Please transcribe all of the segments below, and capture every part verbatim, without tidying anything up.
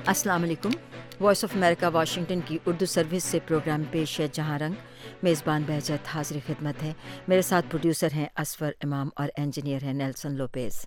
السلام علیکم۔ Voice of America Washington کی اردو سروس سے پروگرام پیش ہے جہاں رنگ۔ میزبان بہجت حاضر خدمت ہے۔ میرے ساتھ پروڈیوسر ہیں اسفر امام اور انجینئر ہیں Nelson Lopez.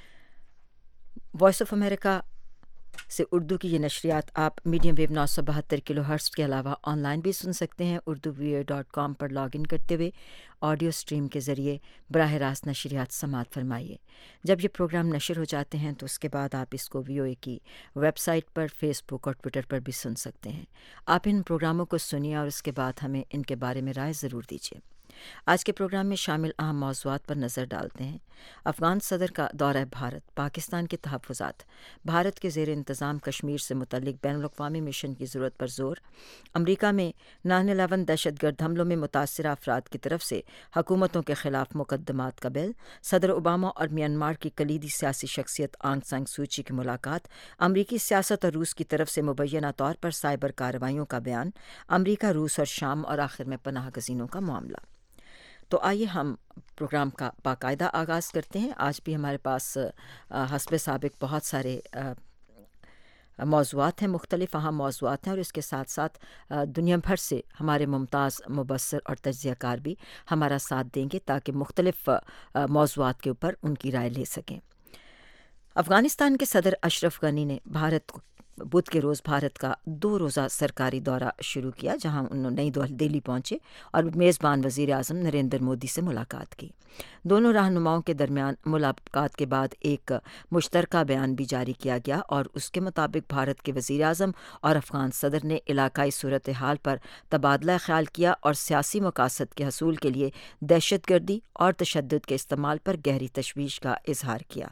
Voice of America سے اردو کی یہ نشریات آپ میڈیم ویو نو سو بہتر کلو ہرٹز کے علاوہ آن لائن بھی سن سکتے ہیں۔ Urdu V A dot com پر لاگ ان کرتے ہوئے آڈیو سٹریم کے ذریعے براہ راست نشریات سماعت فرمائیے۔ جب یہ پروگرام نشر ہو جاتے ہیں تو اس کے بعد آپ اس کو وی او اے کی ویب سائٹ پر، فیس بک اور ٹویٹر پر بھی سن سکتے ہیں۔ آپ ان پروگراموں کو سنیے اور اس کے بعد ہمیں ان کے بارے میں رائے ضرور دیجیے۔ آج کے پروگرام میں شامل اہم موضوعات پر نظر ڈالتے ہیں۔ افغان صدر کا دورہ بھارت، پاکستان کے تحفظات، بھارت کے زیر انتظام کشمیر سے متعلق بین الاقوامی مشن کی ضرورت پر زور، امریکہ میں نائن الیون دہشت گرد حملوں میں متاثرہ افراد کی طرف سے حکومتوں کے خلاف مقدمات کا بل، صدر اوباما اور میانمار کی کلیدی سیاسی شخصیت آنگ سان سوچی کی ملاقات، امریکی سیاست اور روس کی طرف سے مبینہ طور پر سائبر کارروائیوں کا بیان، امریکہ، روس اور شام، اور آخر میں پناہ گزینوں کا معاملہ۔ تو آئیے ہم پروگرام کا باقاعدہ آغاز کرتے ہیں۔ آج بھی ہمارے پاس حسب سابق بہت سارے موضوعات ہیں، مختلف اہم موضوعات ہیں، اور اس کے ساتھ ساتھ دنیا بھر سے ہمارے ممتاز مبصر اور تجزیہ کار بھی ہمارا ساتھ دیں گے تاکہ مختلف موضوعات کے اوپر ان کی رائے لے سکیں۔ افغانستان کے صدر اشرف غنی نے بھارت بدھ کے روز بھارت کا دو روزہ سرکاری دورہ شروع کیا، جہاں انہوں نئی دہلی پہنچے اور میزبان وزیر اعظم نریندر مودی سے ملاقات کی۔ دونوں رہنماؤں کے درمیان ملاقات کے بعد ایک مشترکہ بیان بھی جاری کیا گیا، اور اس کے مطابق بھارت کے وزیر اعظم اور افغان صدر نے علاقائی صورتحال پر تبادلہ خیال کیا اور سیاسی مقاصد کے حصول کے لیے دہشت گردی اور تشدد کے استعمال پر گہری تشویش کا اظہار کیا۔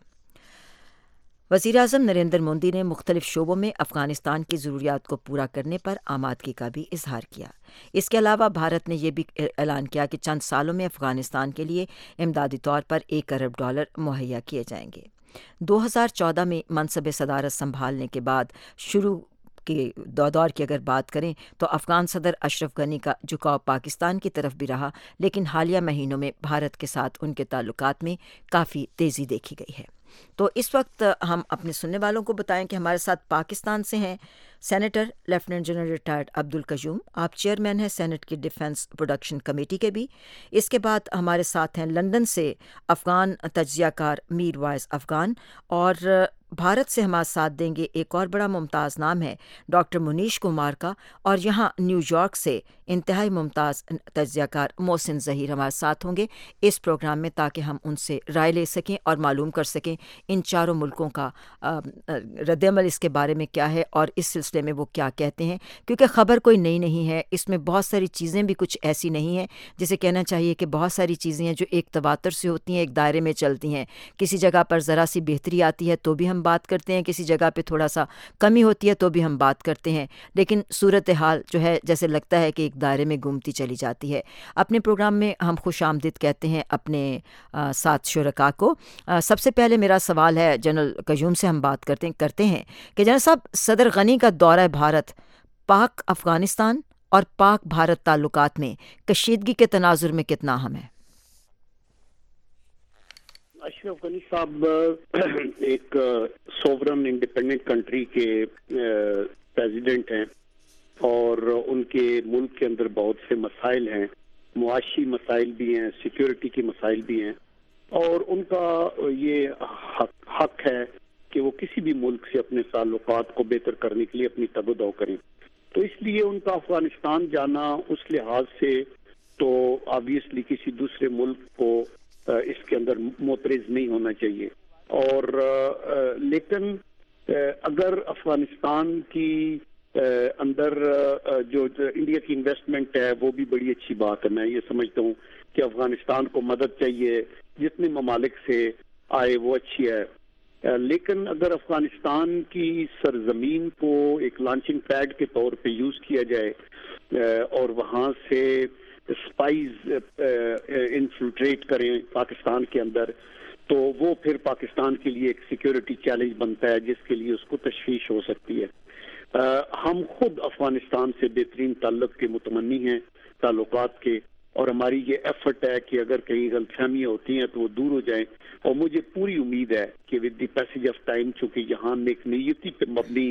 وزیر اعظم نریندر مودی نے مختلف شعبوں میں افغانستان کی ضروریات کو پورا کرنے پر آمادگی کا بھی اظہار کیا۔ اس کے علاوہ بھارت نے یہ بھی اعلان کیا کہ چند سالوں میں افغانستان کے لیے امدادی طور پر ایک ارب ڈالر مہیا کیے جائیں گے۔ دو ہزار چودہ میں منصب صدارت سنبھالنے کے بعد شروع کے دور کی اگر بات کریں تو افغان صدر اشرف غنی کا جھکاؤ پاکستان کی طرف بھی رہا، لیکن حالیہ مہینوں میں بھارت کے ساتھ ان کے تعلقات میں کافی تیزی دیکھی گئی ہے۔ تو اس وقت ہم اپنے سننے والوں کو بتائیں کہ ہمارے ساتھ پاکستان سے ہیں senator lieutenant general retired Abdul Qayyum, آپ چیئرمین ہیں سینٹ کی ڈیفنس پروڈکشن کمیٹی کے بھی۔ اس کے بعد ہمارے ساتھ ہیں لندن سے افغان تجزیہ کار میر وائز افغان، اور بھارت سے ہمارے ساتھ دیں گے ایک اور بڑا ممتاز نام ہے ڈاکٹر منیش کمار کا، اور یہاں نیو یارک سے انتہائی ممتاز تجزیہ کار محسن ظہیر ہمارے ساتھ ہوں گے اس پروگرام میں، تاکہ ہم ان سے رائے لے سکیں اور معلوم کر سکیں ان چاروں ملکوں کا رد عمل اس کے بارے میں کیا ہے اور اس سلسلے میں وہ کیا کہتے ہیں، کیونکہ خبر کوئی نئی نہیں ہے، اس میں بہت ساری چیزیں بھی کچھ ایسی نہیں ہیں جسے کہنا چاہیے کہ بہت ساری چیزیں ہیں جو ایک تواتر سے ہوتی ہیں، ایک دائرے میں چلتی ہیں، کسی جگہ پر ذرا سی بہتری آتی ہے تو بھی ہم بات کرتے ہیں، کسی جگہ پہ تھوڑا سا کمی ہوتی ہے تو بھی ہم بات کرتے ہیں، لیکن صورتحال جو ہے جیسے لگتا ہے کہ ایک دائرے میں گھومتی چلی جاتی ہے۔ اپنے پروگرام میں ہم خوش آمدید کہتے ہیں اپنے ساتھ شرکا کو۔ سب سے پہلے میرا سوال ہے جنرل قیوم سے، ہم بات کرتے کرتے ہیں کہ جنرل صاحب، صدر غنی کا دورہ بھارت پاک افغانستان اور پاک بھارت تعلقات میں کشیدگی کے تناظر میں کتنا اہم ہے؟ اشرف غنی صاحب ایک سوورن انڈیپینڈنٹ کنٹری کے پریزیڈنٹ ہیں، اور ان کے ملک کے اندر بہت سے مسائل ہیں، معاشی مسائل بھی ہیں، سیکیورٹی کے مسائل بھی ہیں، اور ان کا یہ حق, حق ہے کہ وہ کسی بھی ملک سے اپنے تعلقات کو بہتر کرنے کے لیے اپنی تگ و دو کریں۔ تو اس لیے ان کا افغانستان جانا اس لحاظ سے تو آبویسلی کسی دوسرے ملک کو اس کے اندر معترض نہیں ہونا چاہیے، اور لیکن اگر افغانستان کی اندر جو انڈیا کی انویسٹمنٹ ہے وہ بھی بڑی اچھی بات ہے۔ میں یہ سمجھتا ہوں کہ افغانستان کو مدد چاہیے، جتنے ممالک سے آئے وہ اچھی ہے، لیکن اگر افغانستان کی سرزمین کو ایک لانچنگ پیڈ کے طور پہ یوز کیا جائے اور وہاں سے اسپائز انفلٹریٹ کریں پاکستان کے اندر، تو وہ پھر پاکستان کے لیے ایک سیکیورٹی چیلنج بنتا ہے جس کے لیے اس کو تشویش ہو سکتی ہے۔ ہم خود افغانستان سے بہترین تعلق کے متمنی ہیں، تعلقات کے، اور ہماری یہ ایفرٹ ہے کہ اگر کہیں غلط فہمیاں ہوتی ہیں تو وہ دور ہو جائیں، اور مجھے پوری امید ہے کہ with the passage of time, چونکہ یہاں نیک نیتی پہ مبنی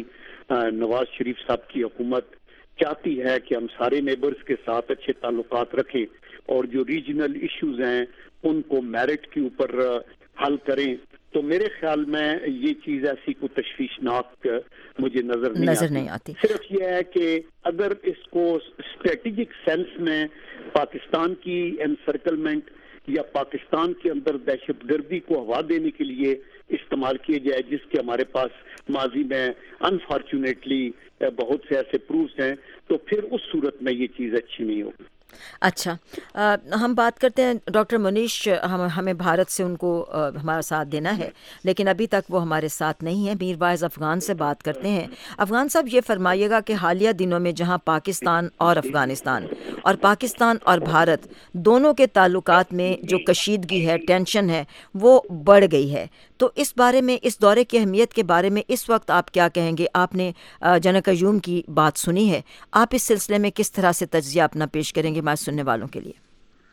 نواز شریف صاحب کی حکومت چاہتی ہے کہ ہم سارے نیبرز کے ساتھ اچھے تعلقات رکھیں اور جو ریجنل ایشوز ہیں ان کو میرٹ کے اوپر حل کریں، تو میرے خیال میں یہ چیز ایسی کوئی تشویشناک مجھے نظر نہیں نظر آتی نہیں آتی صرف یہ ہے کہ اگر اس کو اسٹریٹجک سینس میں پاکستان کی انسرکلمنٹ یا پاکستان کے اندر دہشت گردی کو ہوا دینے کے لیے استعمال کیے جائے، جس کے ہمارے پاس ماضی میں انفارچونیٹلی بہت سے ایسے پروفs ہیں، تو پھر اس صورت میں یہ چیز اچھی نہیں ہوگی۔ اچھا، آ, ہم بات کرتے ہیں ڈاکٹر منیش، ہم ہمیں بھارت سے ان کو آ, ہمارا ساتھ دینا ہے، لیکن ابھی تک وہ ہمارے ساتھ نہیں ہیں۔ میر باعث افغان سے بات کرتے ہیں۔ افغان صاحب، یہ فرمائیے گا کہ حالیہ دنوں میں جہاں پاکستان اور افغانستان اور پاکستان اور بھارت دونوں کے تعلقات میں جو کشیدگی ہے، ٹینشن ہے، وہ بڑھ گئی ہے، تو اس بارے میں، اس دورے کی اہمیت کے بارے میں اس وقت آپ کیا کہیں گے؟ آپ نے جنرل قیوم کی بات سنی ہے، آپ اس سلسلے میں کس طرح سے تجزیہ اپنا پیش کریں گے ہمارے سننے والوں کے لیے؟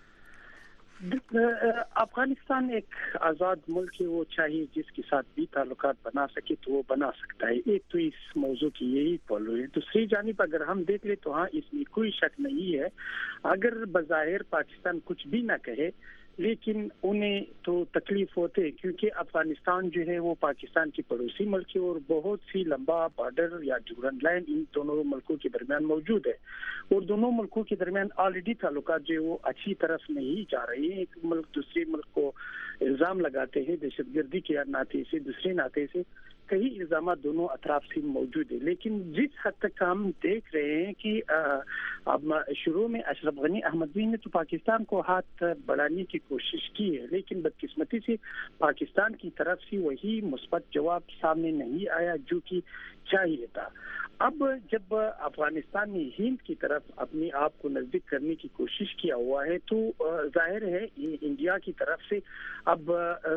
افغانستان ایک آزاد ملک ہے، وہ چاہیے جس کے ساتھ بھی تعلقات بنا سکے تو وہ بنا سکتا ہے۔ ایک تو اس موضوع کی یہی پہلو ہے۔ دوسری جانب اگر ہم دیکھ لیں تو ہاں، اس میں کوئی شک نہیں ہے، اگر بظاہر پاکستان کچھ بھی نہ کہے لیکن انہیں تو تکلیف ہوتے، کیونکہ افغانستان جو ہے وہ پاکستان کی پڑوسی ملک ہے اور بہت سی لمبا بارڈر یا ڈیورنڈ لائن ان دونوں ملکوں کے درمیان موجود ہے، اور دونوں ملکوں کے درمیان آلریڈی تعلقات جو ہے وہ اچھی طرف نہیں جا رہے ہیں۔ ایک ملک دوسرے ملک کو الزام لگاتے ہیں دہشت گردی کے ناطے سے، دوسرے ناطے سے کئی الزامات دونوں اطراف سے موجود ہیں، لیکن جس حد تک ہم دیکھ رہے ہیں کہ اب شروع میں اشرف غنی احمدی نے تو پاکستان کو ہاتھ بڑھانے کی کوشش کی ہے، لیکن بدقسمتی سے پاکستان کی طرف سے وہی مثبت جواب سامنے نہیں آیا جو کہ چاہیے تھا۔ اب جب افغانستان نے ہند کی طرف اپنے آپ کو نزدیک کرنے کی کوشش کیا ہوا ہے تو ظاہر ہے انڈیا کی طرف سے اب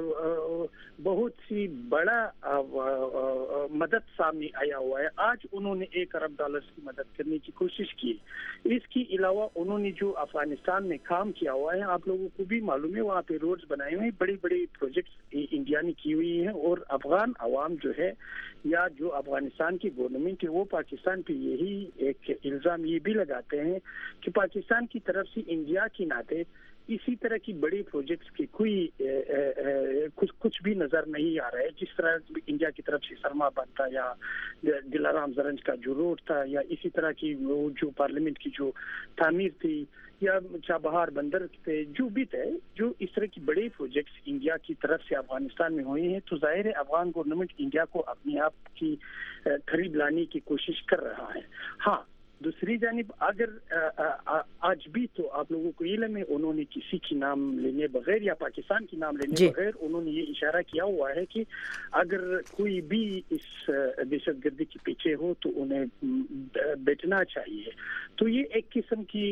بہت سی بڑا مدد سامنے آیا ہوا ہے۔ آج انہوں نے ایک ارب ڈالر کی مدد کرنے کی کوشش کی۔ اس کے علاوہ انہوں نے جو افغانستان میں کام کیا ہوا ہے، آپ لوگوں کو بھی معلوم ہے، وہاں پہ روڈز بنائے ہوئے ہیں، بڑے بڑے پروجیکٹس انڈیا نے کی ہوئی ہیں، اور افغان عوام جو ہے یا جو افغانستان کی گورنمنٹ ہے وہ پاکستان پہ یہی ایک الزام یہ بھی لگاتے ہیں کہ پاکستان کی طرف سے انڈیا کے ناطے اسی طرح کی بڑی پروجیکٹس کی کوئی کچھ کچھ بھی نظر نہیں آ رہا ہے، جس طرح انڈیا کی طرف سے سرما بند تھا یا دلارام زرنج کا جو روڈ تھا، یا اسی طرح کی وہ جو پارلیمنٹ کی جو تعمیر تھی، یا چابہار بندر تھے، جو بھی تھے، جو اس طرح کی بڑے پروجیکٹس انڈیا کی طرف سے افغانستان میں ہوئے ہیں، تو ظاہر ہے افغان گورنمنٹ انڈیا کو اپنے آپ کی قریب لانے کی کوشش کر رہا ہے۔ ہاں، دوسری جانب اگر آج بھی تو آپ لوگوں کو علم ہے، انہوں نے کسی کی نام لینے بغیر یا پاکستان کی نام لینے جی. بغیر انہوں نے یہ اشارہ کیا ہوا ہے کہ اگر کوئی بھی اس دہشت گردی کے پیچھے ہو تو انہیں بیٹھنا چاہیے۔ تو یہ ایک قسم کی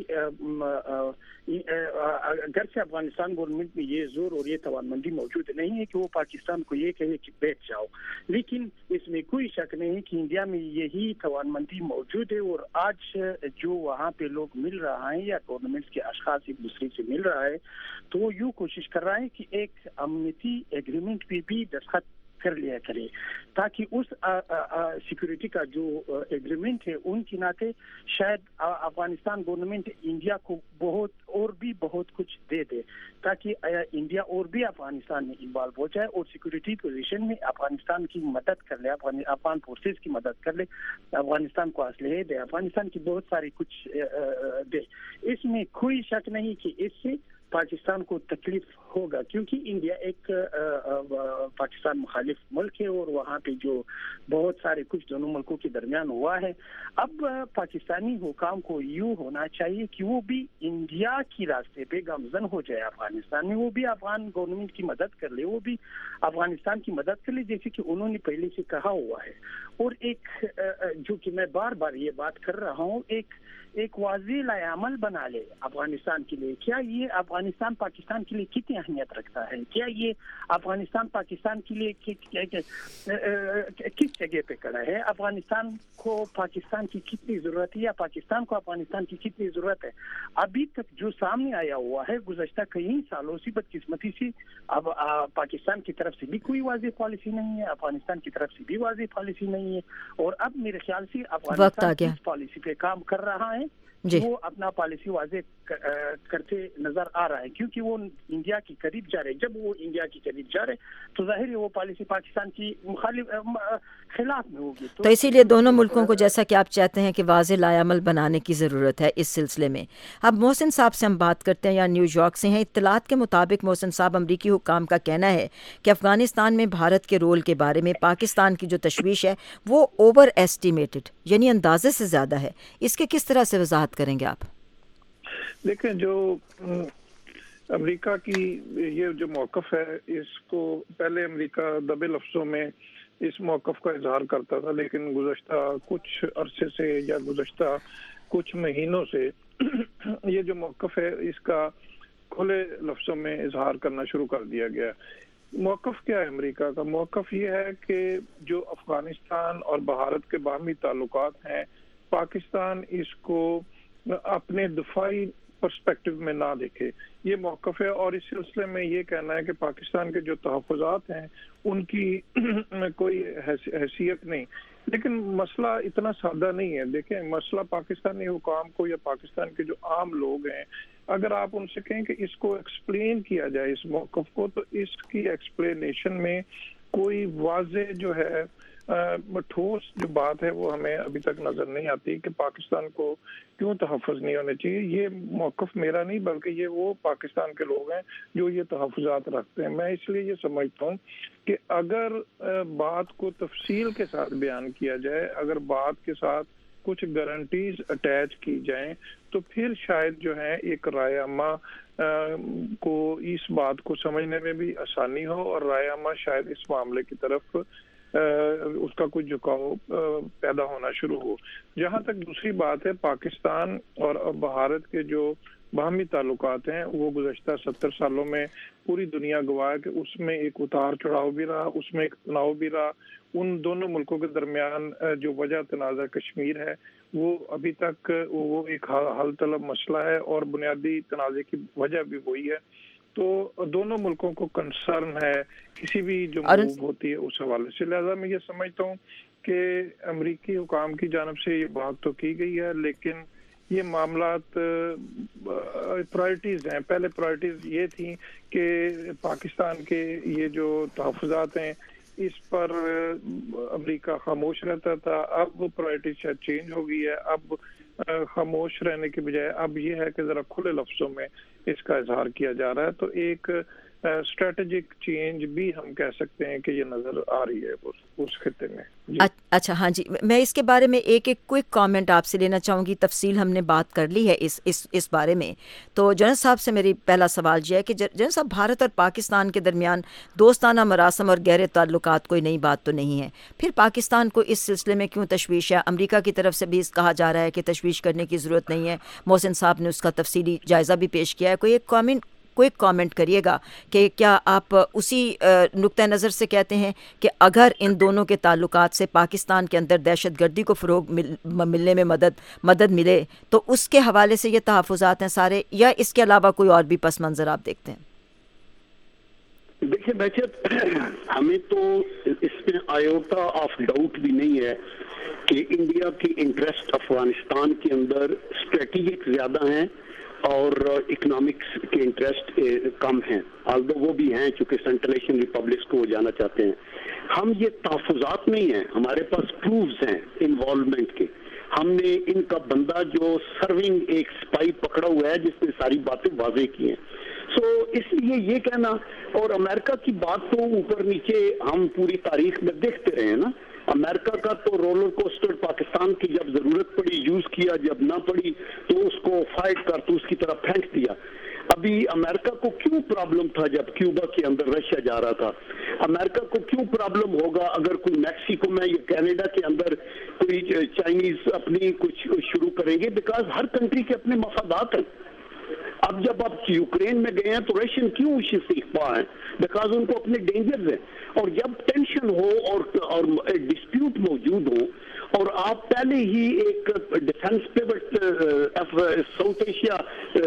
اگر سے افغانستان گورنمنٹ میں یہ زور اور یہ توانمندی موجود نہیں ہے کہ وہ پاکستان کو یہ کہے کہ بیٹھ جاؤ، لیکن اس میں کوئی شک نہیں ہے کہ انڈیا میں یہی توانمندی موجود ہے، اور آج جو وہاں پہ لوگ مل رہا ہے یا گورنمنٹ کے اشخاص ایک دوسرے سے مل رہا ہے تو وہ یوں کوشش کر رہا ہے کہ ایک امنیتی ایگریمنٹ پہ بھی دستخط کر لیا کرے، تاکہ اس سیکورٹی کا جو ایگریمنٹ ہے ان کے ناطے شاید افغانستان گورنمنٹ انڈیا کو بہت اور بھی بہت کچھ دے دے، تاکہ انڈیا اور بھی افغانستان میں انوالو ہو جائے اور سیکورٹی پوزیشن میں افغانستان کی مدد کر لے، افغان فورسز کی مدد کر لے، افغانستان کو اسلحے دے، افغانستان کی بہت ساری کچھ دے۔ اس میں کوئی شک نہیں کہ اس سے پاکستان کو تکلیف ہوگا، کیونکہ انڈیا ایک پاکستان مخالف ملک ہے اور وہاں پہ جو بہت سارے کچھ دونوں ملکوں کے درمیان ہوا ہے۔ اب پاکستانی حکام کو یوں ہونا چاہیے کہ وہ بھی انڈیا کی راستے پہ گامزن ہو جائے افغانستان میں، وہ بھی افغان گورنمنٹ کی مدد کر لے، وہ بھی افغانستان کی مدد کر لے، جیسے کہ انہوں نے پہلے سے کہا ہوا ہے۔ اور ایک جو کہ میں بار بار یہ بات کر رہا ہوں، ایک ایک واضح لائحہ عمل بنا لے افغانستان کے لیے۔ کیا یہ افغانستان अफगानिस्तान पाकिस्तान के लिए कितनी अहमियत रखता है? क्या ये अफगानिस्तान पाकिस्तान के लिए कि, कि, कि, किस जगह पे खड़ा है? अफगानिस्तान को पाकिस्तान की कितनी ज़रूरत है या पाकिस्तान को अफगानिस्तान की कितनी ज़रूरत है? अभी तक जो सामने आया हुआ है गुज़श्ता कई सालों से बदकिस्मती से अब आ, पाकिस्तान की तरफ से भी कोई वाज़ेह पॉलिसी नहीं है, अफगानिस्तान की तरफ से भी वाज़ेह पॉलिसी नहीं है, और अब मेरे ख्याल से अफगानिस्तान इस पॉलिसी पे काम कर रहा है, वो अपना पॉलिसी वाज़ेह करते नजर आ रहा है, क्योंकि वो इंडिया के करीब जा रहे। जब वो इंडिया के करीब जा रहे तो जाहिर है वो पॉलिसी पाकिस्तान की मुखालिफ खिलाफ में होगी। तो, तो इसीलिए दोनों मुल्कों को, जैसा कि आप चाहते हैं कि वाज़ेह लायामल बनाने की ज़रूरत है इस सिलसिले में। अब मोहसिन साहब से हम बात करते हैं, या न्यूयॉर्क से हैं। इत्तलात के मुताबिक मोहसिन साहब, अमरीकी हुक्काम का कहना है कि अफ़गानिस्तान में भारत के रोल के बारे में पाकिस्तान की जो तशवीश है वो ओवर एस्टिमेटेड, यानी अंदाजे से ज़्यादा है। इसके किस तरह से वजाहत करेंगे आप? देखें, जो अमेरिका की ये जो मौक़िफ़ है, इसको पहले अमेरिका दबे लफ्ज़ों में इस मौक़िफ़ का इजहार करता था, लेकिन गुज़श्ता कुछ अरसे से या गुज़श्ता कुछ महीनों से ये जो मौक़िफ़ है इसका खुले लफ्ज़ों में इजहार करना शुरू कर दिया गया। मौक़िफ़ क्या है अमेरिका का? मौक़िफ़ ये है कि जो अफ़गानिस्तान और भारत के बाहमी ताल्लुकात हैं, पाकिस्तान इसको अपने दफाई पर्सपेक्टिव में ना देखे, ये मौक़िफ़ है। और इस सिलसिले में ये कहना है कि पाकिस्तान के जो तहफ़्फ़ुज़ात हैं उनकी कोई हैसियत नहीं। लेकिन मसला इतना सादा नहीं है। देखें, मसला पाकिस्तानी हुकाम को या पाकिस्तान के जो आम लोग हैं, अगर आप उनसे कहें कि इसको एक्सप्लेन किया जाए इस मौक़िफ़ को, तो इसकी एक्सप्लेनेशन में कोई वाज़ेह जो है ठोस जो बात है वो हमें अभी तक नजर नहीं आती कि पाकिस्तान को क्यों तहफ़्फ़ुज़ नहीं होने चाहिए। ये मौक़िफ़ मेरा नहीं, बल्कि ये वो पाकिस्तान के लोग हैं जो ये तहफ़्फ़ुज़ात रखते हैं। मैं इसलिए ये समझता हूँ कि अगर बात को तफसील के साथ बयान किया जाए, अगर बात के साथ कुछ गारंटीज अटैच की जाएं, तो फिर शायद जो है एक रायमा को इस बात को समझने में भी आसानी हो, और रायमा शायद इस मामले की तरफ उसका कुछ झुकाव पैदा होना शुरू हो। जहाँ तक दूसरी बात है, पाकिस्तान और भारत के जो बाहमी ताल्लुकात हैं वो गुज़श्ता सत्तर सालों में पूरी दुनिया गवाह है कि उसमें एक उतार चढ़ाव भी रहा, उसमें एक तनाव भी रहा। उन दोनों मुल्कों के दरमियान जो वजह तनाज़ा कश्मीर है वो अभी तक वो एक हल तलब मसला है, और बुनियादी तनाज़े की वजह भी वही है। तो दोनों मुल्कों को कंसर्न है किसी भी जो मूव होती है उस हवाले से। लिहाजा मैं ये समझता हूँ कि अमरीकी हुकाम की जानब से ये बात तो की गई है, लेकिन ये मामलात प्रायोरिटीज़ हैं। पहले प्रायोरिटीज़ ये थी कि पाकिस्तान के ये जो तहफ़्फ़ुज़ात हैं इस पर अमरीका खामोश रहता था, अब प्रायोरिटी शायद चेंज हो गई है। अब खामोश रहने के बजाय अब ये है कि ज़रा खुले लफ्ज़ों में इसका इजहार किया जा रहा है। तो एक स्ट्रेटेजिक चेंज भी हम कह सकते हैं कि ये नज़र आ रही है उस, उस खित्ते में। अच्छा, हाँ जी, मैं इसके बारे में एक एक क्विक कमेंट आपसे लेना चाहूँगी। तफसील हमने बात कर ली है इस इस इस बारे में। तो जनरल साहब से मेरी पहला सवाल यह है कि जनरल साहब, भारत और पाकिस्तान के दरमियान दोस्ताना मरासम और गहरे ताल्लुकात कोई नई बात तो नहीं है, फिर पाकिस्तान को इस सिलसिले में क्यों तशवीश है? अमरीका की तरफ से भी कहा जा रहा है कि तशवीश करने की ज़रूरत नहीं है। मोहसिन साहब ने उसका तफसीली जायज़ा भी पेश किया है। कोई एक कमेंट क्विक कमेंट करिएगा कि क्या आप उसी नुक्ता नज़र से कहते हैं कि अगर इन दोनों के ताल्लुकात से पाकिस्तान के अंदर दहशतगर्दी को फ़रोग मिल, मिलने में मदद मदद मिले तो उसके हवाले से ये तहफ़्फ़ुज़ात हैं सारे, या इसके अलावा कोई और भी पस मंज़र आप देखते हैं? देखिए बहशत, हमें तो इसमें आयोटा ऑफ डाउट भी नहीं है कि इंडिया की इंटरेस्ट अफगानिस्तान के अंदर स्ट्रेटेजिक ज़्यादा हैं और इकोनॉमिक्स के इंटरेस्ट कम हैं, आल्दो वो भी हैं चूंकि सेंट्रल एशियन रिपब्लिक्स को वो जाना चाहते हैं। हम ये तहफ़्फ़ुज़ात नहीं हैं, हमारे पास प्रूफ्स हैं इन्वॉल्वमेंट के। हमने इनका बंदा जो सर्विंग एक स्पाई पकड़ा हुआ है जिसने सारी बातें वाज़ेह की हैं। सो so, इसलिए ये कहना, और अमेरिका की बात तो ऊपर नीचे हम पूरी तारीख में देखते रहे हैं ना। अमेरिका का तो रोलर कोस्टर पाकिस्तान की जब जरूरत पड़ी यूज किया, जब ना पड़ी तो उसको फाइट कर तो उसकी तरफ फेंक दिया। अभी अमेरिका को क्यों प्रॉब्लम था जब क्यूबा के अंदर रशिया जा रहा था? अमेरिका को क्यों प्रॉब्लम होगा अगर कोई मैक्सिको में या कनाडा के अंदर कोई चाइनीज अपनी कुछ शुरू करेंगे? बिकॉज हर कंट्री के अपने मफादात हैं। اب جب آپ یوکرین میں گئے ہیں تو رشین کیوں سیکھ پا ہیں؟ بیکاز ان کو اپنے ڈینجرز ہیں. اور جب ٹینشن ہو اور اور ڈسپیوٹ موجود ہو اور آپ پہلے ہی ایک defence pivot South Asia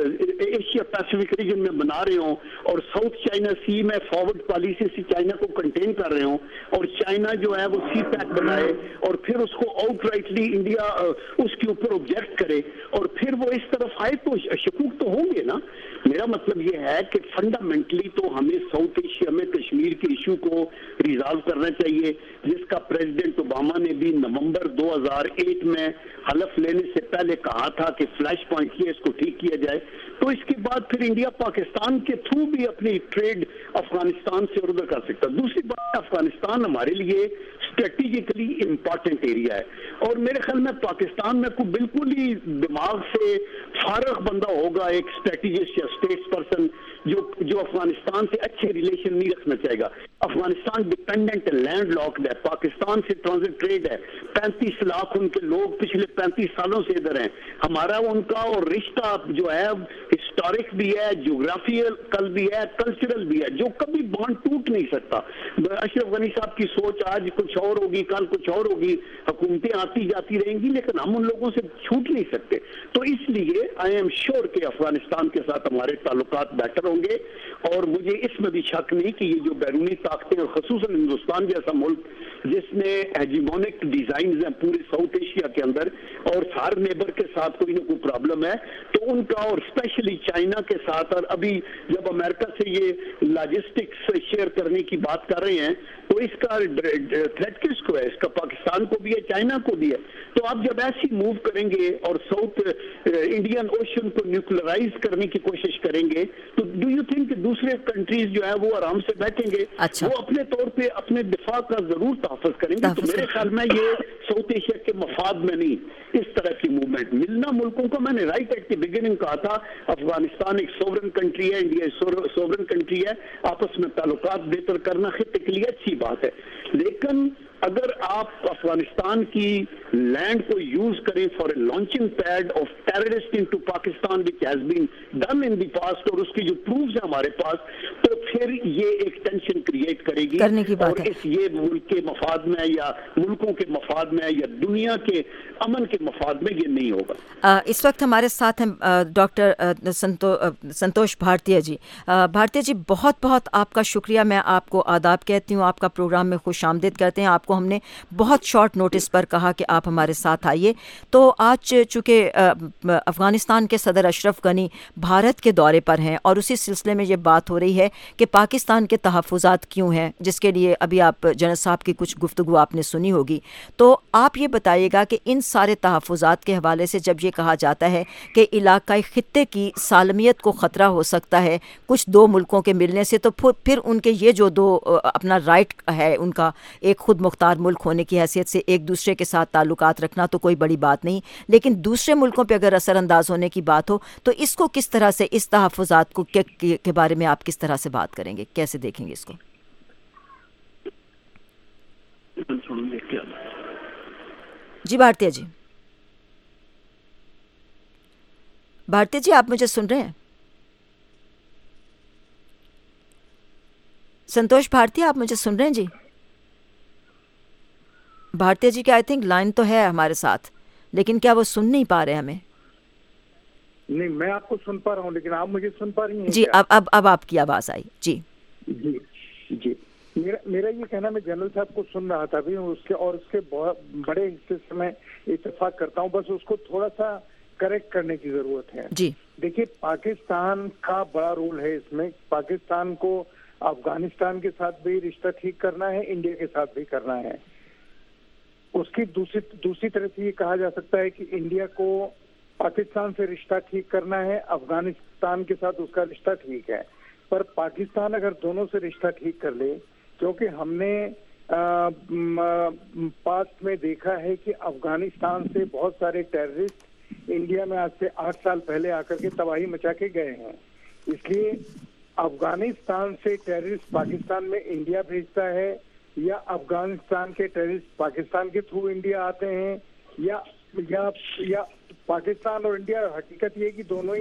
Asia Pacific region میں بنا رہے ہوں اور ساؤتھ چائنا سی میں فارورڈ پالیسی سے چائنا کو کنٹین کر رہے ہوں اور چائنا جو ہے وہ سی پیک بنائے اور پھر اس کو آؤٹ رائٹلی انڈیا اس کے اوپر آبجیکٹ کرے اور پھر وہ اس طرف آئے تو شکوک تو ہوں گے نا. میرا مطلب یہ ہے کہ فنڈامنٹلی تو ہمیں ساؤتھ ایشیا میں کشمیر کے ایشو کو ریزالو کرنا چاہیے, جس کا پریزیڈنٹ اوباما نے بھی نومبر دو ہزار ایک میں حلف لینے سے پہلے کہا تھا کہ فلیش پوائنٹ یہ اس کو ٹھیک کیا جائے. تو اس کے بعد پھر انڈیا پاکستان کے تھرو بھی اپنی ٹریڈ افغانستان سے ادھر کر سکتا. دوسری بات, افغانستان ہمارے لیے اسٹریٹجیکلی امپورٹنٹ ایریا ہے اور میرے خیال میں پاکستان میں کوئی بالکل ہی دماغ سے فارغ بندہ ہوگا ایک اسٹریٹجسٹ یا اسٹیٹس پرسن جو جو افغانستان سے اچھے ریلیشن نہیں رکھنا چاہے گا. افغانستان ڈیپینڈنٹ لینڈ لاکڈ ہے, پاکستان سے ٹرانزٹ ٹریڈ ہے, پینتیس لاکھ ان کے لوگ پچھلے پینتیس سالوں سے ادھر ہیں. ہمارا ان کا اور رشتہ جو ہے ہسٹورک بھی ہے, جغرافیکل بھی ہے, کلچرل بھی ہے, جو کبھی بانڈ ٹوٹ نہیں سکتا. اشرف غنی صاحب کی سوچ آج کچھ اور ہوگی, کل کچھ اور ہوگی, حکومتیں آتی جاتی رہیں گی, لیکن ہم ان لوگوں سے چھوٹ نہیں سکتے. تو اس لیے آئی ایم شیور کہ افغانستان کے ساتھ ہمارے تعلقات بہتر ہوں گے اور مجھے اس میں بھی شک نہیں کہ یہ جو بیرونی طاقتیں اور خصوصاً ہندوستان جیسا ملک جس میں ہیجیمونک ڈیزائنز ہیں پورے ساؤتھ ایشیا کے اندر اور ہر نیبر کے ساتھ کوئی نہ کوئی پرابلم ہے, تو ان کا اور اسپیشلی چائنا کے ساتھ, اور ابھی جب امریکہ سے یہ لاجسٹکس شیئر کرنے کی بات کر رہے ہیں تو اس کا تھریٹ کس کو ہے؟ اس کا پاکستان کو بھی ہے, چائنا کو بھی ہے. تو آپ جب ایسی موو کریں گے اور ساؤتھ انڈین اوشن کو نیوکلرائز کرنے کی کوشش کریں گے تو ڈو یو تھنک کہ دوسرے کنٹریز جو ہے وہ آرام سے بیٹھیں گے؟ اچھا. وہ اپنے طور پہ اپنے دفاع کا ضرور تحفظ کریں گے. تو میرے خیال میں یہ ساؤتھ ایشیا کے مفاد میں نہیں اس طرح کی موومنٹ ملنا ملکوں کو. میں نے رائٹ ایٹ دی بگننگ کہا تھا افغانستان ایک سوورن کنٹری ہے, انڈیا سوورن کنٹری ہے, آپس میں تعلقات بہتر کرنا خطے کے لیے اچھی بات ہے. لیکن اگر آپ افغانستان کی لینڈ کو یوز کریں for a launching pad of terrorist into Pakistan which has been done in the past اور اس کی جو پروفز ہیں ہمارے پاس, تو پھر یہ ایک ٹینشن کریٹ کرے گی کرنے کی بات اور ہے. اس یہ ملک کے مفاد میں یا ملکوں کے مفاد میں یا دنیا کے امن کے مفاد میں یہ نہیں ہوگا. آ, اس وقت ہمارے ساتھ ہیں ڈاکٹر سنتو, سنتوش بھارتیہ جی. بھارتیہ جی بہت بہت آپ کا شکریہ. میں آپ کو آداب کہتی ہوں, آپ کا پروگرام میں خوش آمدید کرتے ہیں. آپ کو ہم نے بہت شارٹ نوٹس پر کہا کہ آپ ہمارے ساتھ آئیے. تو آج چونکہ افغانستان کے صدر اشرف غنی بھارت کے دورے پر ہیں اور اسی سلسلے میں یہ بات ہو رہی ہے کہ پاکستان کے تحفظات کیوں ہیں, جس کے لیے ابھی آپ جنرل صاحب کی کچھ گفتگو آپ نے سنی ہوگی. تو آپ یہ بتائیے گا کہ ان سارے تحفظات کے حوالے سے جب یہ کہا جاتا ہے کہ علاقائی خطے کی سالمیت کو خطرہ ہو سکتا ہے کچھ دو ملکوں کے ملنے سے, تو پھر ان کے یہ جو دو اپنا رائٹ ہے ان کا ایک خود مختار ملک ہونے کی حیثیت سے ایک دوسرے کے ساتھ تعلقات رکھنا تو کوئی بڑی بات نہیں, لیکن دوسرے ملکوں پہ اگر اثر انداز ہونے کی بات ہو تو اس کو کس طرح سے, اس تحفظات کو کے بارے میں آپ کس طرح سے بات کریں گے, کیسے دیکھیں گے اس کو؟ جی بھارتیہ جی, بھارتیہ جی آپ مجھے سن رہے ہیں؟ سنتوش بھارتیہ آپ مجھے سن رہے ہیں؟ جی بھارتیہ جی کی آئی تھنک لائن تو ہے ہمارے ساتھ, لیکن کیا وہ سن نہیں پا رہے ہمیں؟ نہیں, میں آپ کو سن پا رہا ہوں, لیکن آپ مجھے سن پا رہی ہیں؟ جی اب اب اب آپ کی آواز آئی. جی جی جی میرا میرا یہ کہنا, میں جنرل صاحب کو سن رہا تھا بھی اس کے اور اس کے بہت بڑے حصے سے میں اتفاق کرتا ہوں, بس اس کو تھوڑا سا کریکٹ کرنے کی ضرورت ہے. جی دیکھیے, پاکستان کا بڑا رول ہے اس میں. پاکستان کو افغانستان کے ساتھ بھی رشتہ ٹھیک کرنا ہے, انڈیا کے ساتھ بھی کرنا ہے. اس کی دوسری دوسری طرف سے یہ کہا جا سکتا ہے کہ انڈیا کو پاکستان سے رشتہ ٹھیک کرنا ہے, افغانستان کے ساتھ اس کا رشتہ ٹھیک ہے. پر پاکستان اگر دونوں سے رشتہ ٹھیک کر لے, کیونکہ ہم نے پاسٹ میں دیکھا ہے کہ افغانستان سے بہت سارے ٹیررسٹ انڈیا میں آج سے آٹھ سال پہلے آ کر کے تباہی مچا کے گئے ہیں. اس لیے افغانستان سے ٹیررسٹ پاکستان میں انڈیا بھیجتا ہے یا افغانستان کے ٹیررسٹ پاکستان کے تھرو انڈیا آتے ہیں, یا یا یا پاکستان اور انڈیا, حقیقت یہ کہ دونوں ہی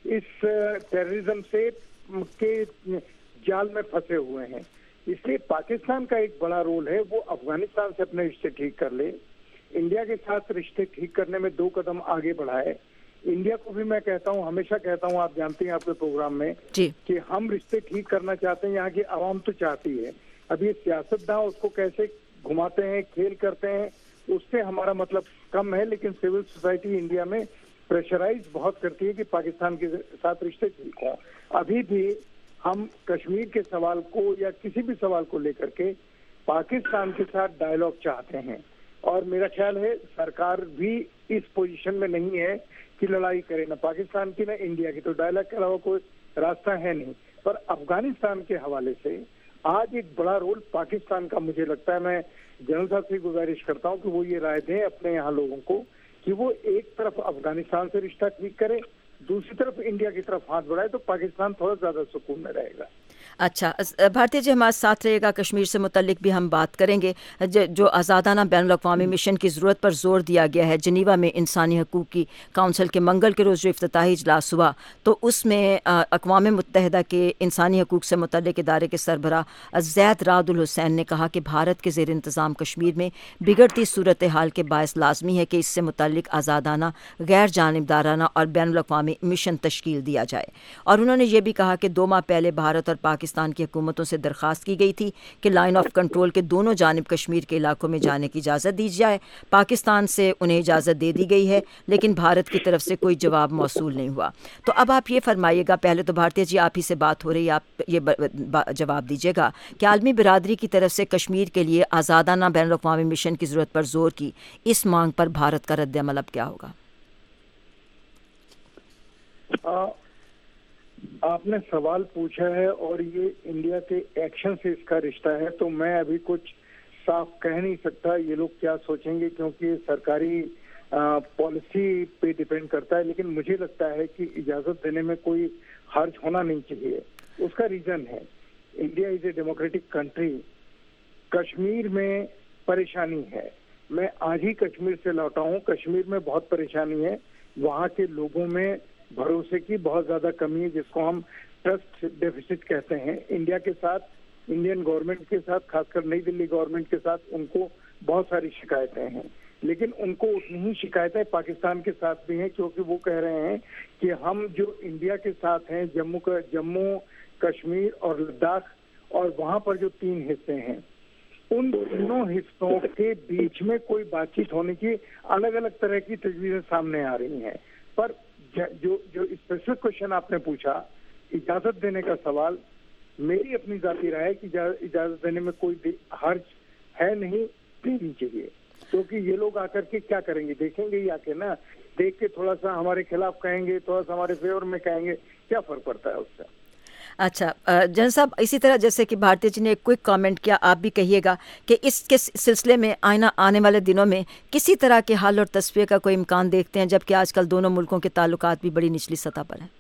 اس ٹیررزم سے کے جال میں پھنسے ہوئے ہیں. اس لیے پاکستان کا ایک بڑا رول ہے وہ افغانستان سے اپنے رشتے ٹھیک کر لے, انڈیا کے ساتھ رشتے ٹھیک کرنے میں دو قدم آگے بڑھائے. انڈیا کو بھی میں کہتا ہوں, ہمیشہ کہتا ہوں, آپ جانتے ہیں آپ کے پروگرام میں جی کہ ہم رشتے ٹھیک کرنا چاہتے ہیں, یہاں کی عوام تو چاہتی ہے. اب یہ سیاستداں اس کو کیسے گھماتے ہیں, کھیل کرتے ہیں, اس سے ہمارا مطلب کم ہے, لیکن سول سوسائٹی انڈیا میں پریشرائز بہت کرتی ہے کہ پاکستان کے ساتھ رشتے ٹھیک ہوں. ابھی بھی ہم کشمیر کے سوال کو یا کسی بھی سوال کو لے کر کے پاکستان کے ساتھ ڈائیلاگ چاہتے ہیں, اور میرا خیال ہے سرکار بھی اس پوزیشن میں نہیں ہے کہ لڑائی کرے, نہ پاکستان کی نہ انڈیا کی, تو ڈائیلاگ کے علاوہ کوئی راستہ ہے نہیں. پر افغانستان کے حوالے سے آج ایک بڑا رول پاکستان کا مجھے لگتا ہے. میں جنرل صاحب سے گزارش کرتا ہوں کہ وہ یہ رائے دیں اپنے یہاں لوگوں کو کہ وہ ایک طرف افغانستان سے رشتہ ٹھیک کرے, دوسری طرف انڈیا کی طرف ہاتھ بڑھائے, تو پاکستان تھوڑا زیادہ سکون میں رہے گا. اچھا, بھارتی جی ہمارے ساتھ رہے گا, کشمیر سے متعلق بھی ہم بات کریں گے. جو آزادانہ بین الاقوامی مشن کی ضرورت پر زور دیا گیا ہے, جنیوا میں انسانی حقوق کی کونسل کے منگل کے روز جو افتتاحی اجلاس ہوا, تو اس میں اقوام متحدہ کے انسانی حقوق سے متعلق ادارے کے سربراہ زید رعد الحسین نے کہا کہ بھارت کے زیر انتظام کشمیر میں بگڑتی صورتحال کے باعث لازمی ہے کہ اس سے متعلق آزادانہ, غیر جانبدارانہ اور بین الاقوامی مشن تشکیل دیا جائے. اور انہوں نے یہ بھی کہا کہ دو ماہ پہلے بھارت اور پاکستان کی حکومتوں سے درخواست کی گئی تھی کہ لائن آف کنٹرول کے دونوں جانب کشمیر کے علاقوں میں جانے کی اجازت دی جائے. پاکستان سے انہیں اجازت دے دی گئی ہے, لیکن بھارت کی طرف سے کوئی جواب موصول نہیں ہوا. تو اب آپ یہ فرمائیے گا, پہلے تو بھارتی جی آپ ہی سے بات ہو رہی ہے, آپ یہ جواب دیجیے گا کہ عالمی برادری کی طرف سے کشمیر کے لیے آزادانہ بین الاقوامی مشن کی ضرورت پر زور کی اس مانگ پر بھارت کا رد عمل اب کیا ہوگا؟ آ... آپ نے سوال پوچھا ہے اور یہ انڈیا کے ایکشن سے اس کا رشتہ ہے, تو میں ابھی کچھ صاف کہہ نہیں سکتا یہ لوگ کیا سوچیں گے, کیونکہ سرکاری پالیسی پہ ڈیپینڈ کرتا ہے. لیکن مجھے لگتا ہے کہ اجازت دینے میں کوئی حرج ہونا نہیں چاہیے. اس کا ریزن ہے India is a democratic country, Kashmir میں پریشانی ہے. میں آج ہی کشمیر سے لوٹا ہوں, کشمیر میں بہت پریشانی ہے, وہاں کے لوگوں میں بھروسے کی بہت زیادہ کمی ہے, جس کو ہم ٹرسٹ ڈیفیسٹ کہتے ہیں. انڈیا کے ساتھ, انڈین گورنمنٹ کے ساتھ, خاص کر نئی دلی گورنمنٹ کے ساتھ ان کو بہت ساری شکایتیں ہیں, لیکن ان کو اتنی ہی شکایتیں پاکستان کے ساتھ بھی ہیں, کیونکہ وہ کہہ رہے ہیں کہ ہم جو انڈیا کے ساتھ ہیں, جموں کا جموں کشمیر اور لداخ, اور وہاں پر جو تین حصے ہیں, ان تینوں حصوں کے بیچ میں کوئی بات چیت ہونے کی الگ الگ طرح کی تجویزیں سامنے آ رہی ہیں. پر جو جو اسپیسیفک کوشچن آپ نے پوچھا, اجازت دینے کا سوال, میری اپنی ذاتی رائے ہے کہ اجازت دینے میں کوئی حرج ہے نہیں, دینی چاہیے. کیونکہ یہ لوگ آ کر کے کیا کریں گے, دیکھیں گے یا کہ نا دیکھ کے تھوڑا سا ہمارے خلاف کہیں گے, تھوڑا سا ہمارے فیور میں کہیں گے, کیا فرق پڑتا ہے اس سے. اچھا جن صاحب, اسی طرح جیسے کہ بھارتی جی نے ایک کوئک کامنٹ کیا, آپ بھی کہیے گا کہ اس کے سلسلے میں آئینہ آنے والے دنوں میں کسی طرح کے حل اور تصفیے کا کوئی امکان دیکھتے ہیں, جبکہ آج کل دونوں ملکوں کے تعلقات بھی بڑی نچلی سطح پر ہیں.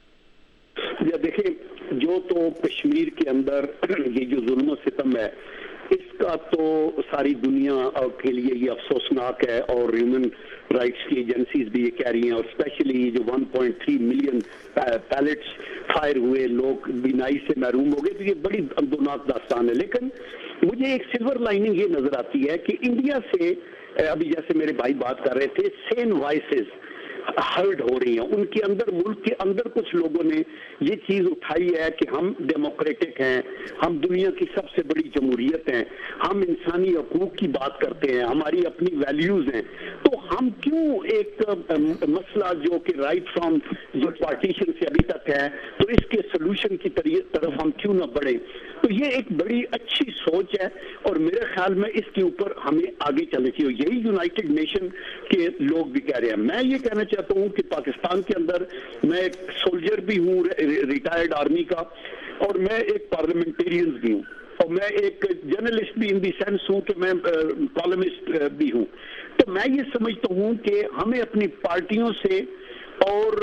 یا دیکھیں, جو تو کشمیر کے اندر یہ جو ظلم و ستم ہے, اس کا تو ساری دنیا کے لیے یہ افسوسناک ہے, اور ہیومن رائٹس کی ایجنسیز بھی یہ کہہ رہی ہیں, اور اسپیشلی جو one point three million pellets fire ہوئے, لوگ بینائی سے محروم ہو گئے, تو یہ بڑی اندوناک داستان ہے. لیکن مجھے ایک سلور لائننگ یہ نظر آتی ہے کہ انڈیا سے, ابھی جیسے میرے بھائی بات کر رہے تھے, سین وائسز ہرڈ ہو رہی ہیں ان کے اندر. ملک کے اندر کچھ لوگوں نے یہ چیز اٹھائی ہے کہ ہم ڈیموکریٹک ہیں, ہم دنیا کی سب سے بڑی جمہوریت ہیں, ہم انسانی حقوق کی بات کرتے ہیں, ہماری اپنی ویلیوز ہیں, تو ہم کیوں ایک مسئلہ جو کہ رائٹ فرام جو پارٹیشن سے ابھی تک ہے, تو اس کے سلوشن کی طرف ہم کیوں نہ بڑھیں. تو یہ ایک بڑی اچھی سوچ ہے, اور میرے خیال میں اس کے اوپر ہمیں آگے چلنا چاہیے. یہی یونائٹڈ نیشن کے لوگ بھی کہہ رہے ہیں. میں یہ کہنا چاہتا ہوں کہ پاکستان کے اندر میں ایک سولجر بھی ہوں ریٹائرڈ آرمی کا, اور میں ایک پارلیمنٹیرین بھی ہوں, اور میں ایک جرنلسٹ بھی ان دی سینس ہوں کہ میں کالمسٹ بھی ہوں. تو میں یہ سمجھتا ہوں کہ ہمیں اپنی پارٹیوں سے اور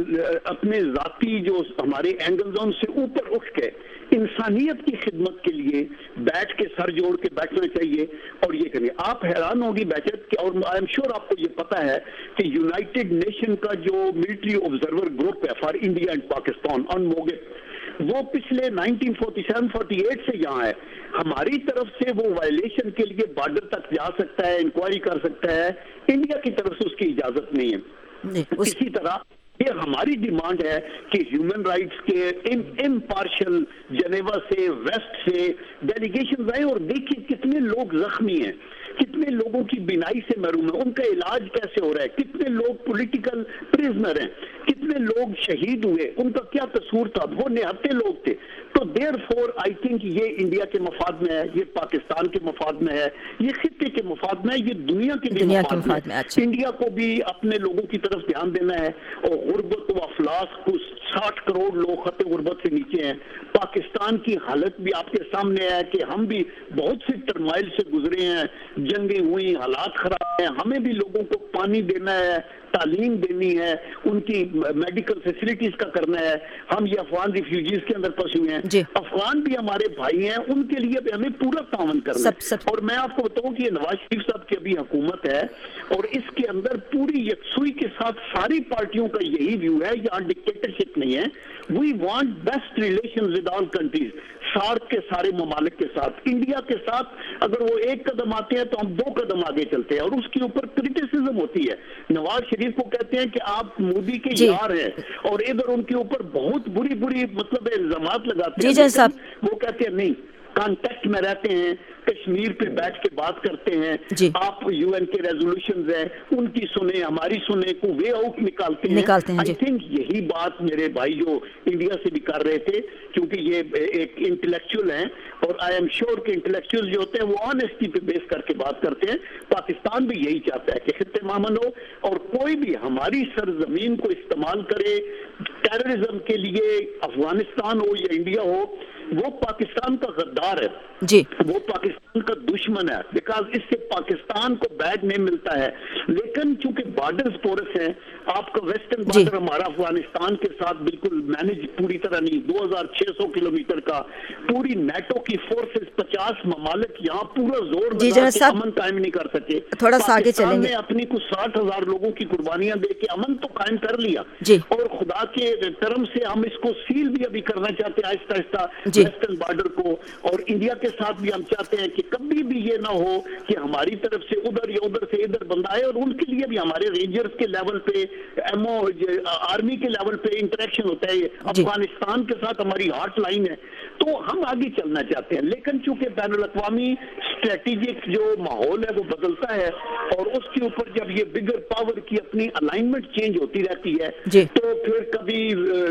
اپنے ذاتی جو ہمارے اینگلز ان سے اوپر اٹھ کے انسانیت کی خدمت کے لیے بیٹھ کے سر جوڑ کے بیٹھنا چاہیے اور یہ کریں. آپ حیران ہوگی بچت کہ اور آئی ایم شیور آپ کو یہ پتا ہے کہ یونائٹڈ نیشن کا جو ملٹری آبزرور گروپ ہے فار انڈیا اینڈ پاکستان ان موگل وہ پچھلے nineteen forty seven forty eight سے یہاں ہے. ہماری طرف سے وہ وائلیشن کے لیے بارڈر تک جا سکتا ہے, انکوائری کر سکتا ہے, انڈیا کی طرف سے اس کی اجازت نہیں ہے. اسی طرح یہ ہماری ڈیمانڈ ہے کہ ہیومن رائٹس کے امپارشل جنیوا سے ویسٹ سے ڈیلیگیشن آئے اور دیکھیں کتنے لوگ زخمی ہیں, کتنے لوگوں کی بینائی سے محروم ہیں, ان کا علاج کیسے ہو رہا ہے, کتنے لوگ پولیٹیکل پریزنر ہیں, کتنے لوگ شہید ہوئے, ان کا کیا قصور تھا, وہ نہتے لوگ تھے. تو دیر فور آئی تھنک یہ انڈیا کے مفاد میں ہے, یہ پاکستان کے مفاد میں ہے, یہ خطے کے مفاد میں ہے, یہ دنیا کے بھی مفاد میں ہے. انڈیا کو بھی اپنے لوگوں کی طرف دھیان دینا ہے. اور غربت و افلاس کو ساٹھ کروڑ لوگ خط غربت سے نیچے ہیں. پاکستان کی حالت بھی آپ کے سامنے ہے کہ ہم بھی بہت سے ٹرمائل سے گزرے ہیں, جنگیں ہوئی, حالات خراب ہیں, ہمیں بھی لوگوں کو پانی دینا ہے, تعلیم دینی ہے, ان کی میڈیکل فیسلٹیز کا کرنا ہے. ہم یہ افغان ریفیوجیز کے اندر پھنسے ہوئے ہیں, جی. افغان بھی ہمارے بھائی ہیں, ان کے لیے بھی ہمیں پورا تعاون کرنا سب, سب. ہے. اور میں آپ کو بتاؤں کہ یہ نواز شریف صاحب کی ابھی حکومت ہے اور اس کے اندر پوری یکسوئی کے ساتھ ساری پارٹیوں کا یہی ویو ہے, یہاں ڈکٹیٹرشپ نہیں ہے. We want best relation with all countries, SAARC کے سارے ممالک کے ساتھ. انڈیا کے ساتھ اگر وہ ایک قدم آتے ہیں تو ہم دو قدم آگے چلتے ہیں, اور اس کے اوپر کرٹیسزم ہوتی ہے. نواز شریف کو کہتے ہیں کہ آپ مودی کے جی. یار ہیں, اور ادھر ان کے اوپر بہت بری بری مطلب الزامات لگاتے ہیں. جی صاحب وہ کہتے ہیں نہیں, کانٹیکٹ میں رہتے ہیں, کشمیر پہ بیٹھ کے بات کرتے ہیں, جی. آپ یو این کے ریزولوشنز ہیں ان کی سنیں, ہماری سنیں, کو وے آؤٹ نکالتے ہیں. نکالتے ہیں آئی تھنک یہی بات میرے بھائی جو انڈیا سے بھی کر رہے تھے, کیونکہ یہ ایک انٹلیکچوئل ہیں اور آئی ایم شیور کہ انٹلیکچوئل جو ہوتے ہیں وہ آنیسٹی پہ بیس کر کے بات کرتے ہیں. پاکستان بھی یہی چاہتا ہے کہ خطے مامن ہو اور کوئی بھی ہماری سرزمین کو استعمال کرے ٹیررزم کے لیے, افغانستان ہو یا انڈیا ہو, وہ پاکستان کا غدار ہے جی, وہ پاکستان کا دشمن ہے, بیکاز اس سے پاکستان کو بیڈ نہیں ملتا ہے. لیکن چونکہ بارڈرز پورس ہیں, آپ کا ویسٹرن بارڈر ہمارا افغانستان کے ساتھ بالکل مینج پوری طرح نہیں, دو ہزار چھ سو کلومیٹر کا, پوری نیٹو کی فورسز پچاس ممالک یہاں پورا زور لگا کے امن قائم نہیں کر سکے. تھوڑا سا آگے چلیں گے. پاکستان نے اپنی کچھ ساٹھ ہزار لوگوں کی قربانیاں دے کے امن تو قائم کر لیا, اور خدا کے کرم سے ہم اس کو سیل بھی ابھی کرنا چاہتے ہیں آہستہ آہستہ ویسٹرن بارڈر کو, اور انڈیا کے ساتھ بھی ہم چاہتے ہیں کہ کبھی بھی یہ نہ ہو کہ ہماری طرف سے ادھر یا ادھر سے ادھر بندہ آئے, اور ان کے لیے بھی ہمارے رینجرز کے لیول پہ, ایم او آرمی کے لیول پہ انٹریکشن ہوتا ہے. افغانستان کے ساتھ ہماری ہاٹ لائن ہے, تو ہم آگے چلنا چاہتے ہیں. لیکن چونکہ بین الاقوامی اسٹریٹجک جو ماحول ہے وہ بدلتا ہے, اور اس کے اوپر جب یہ بگر پاور کی اپنی الائنمنٹ چینج ہوتی رہتی ہے, تو پھر کبھی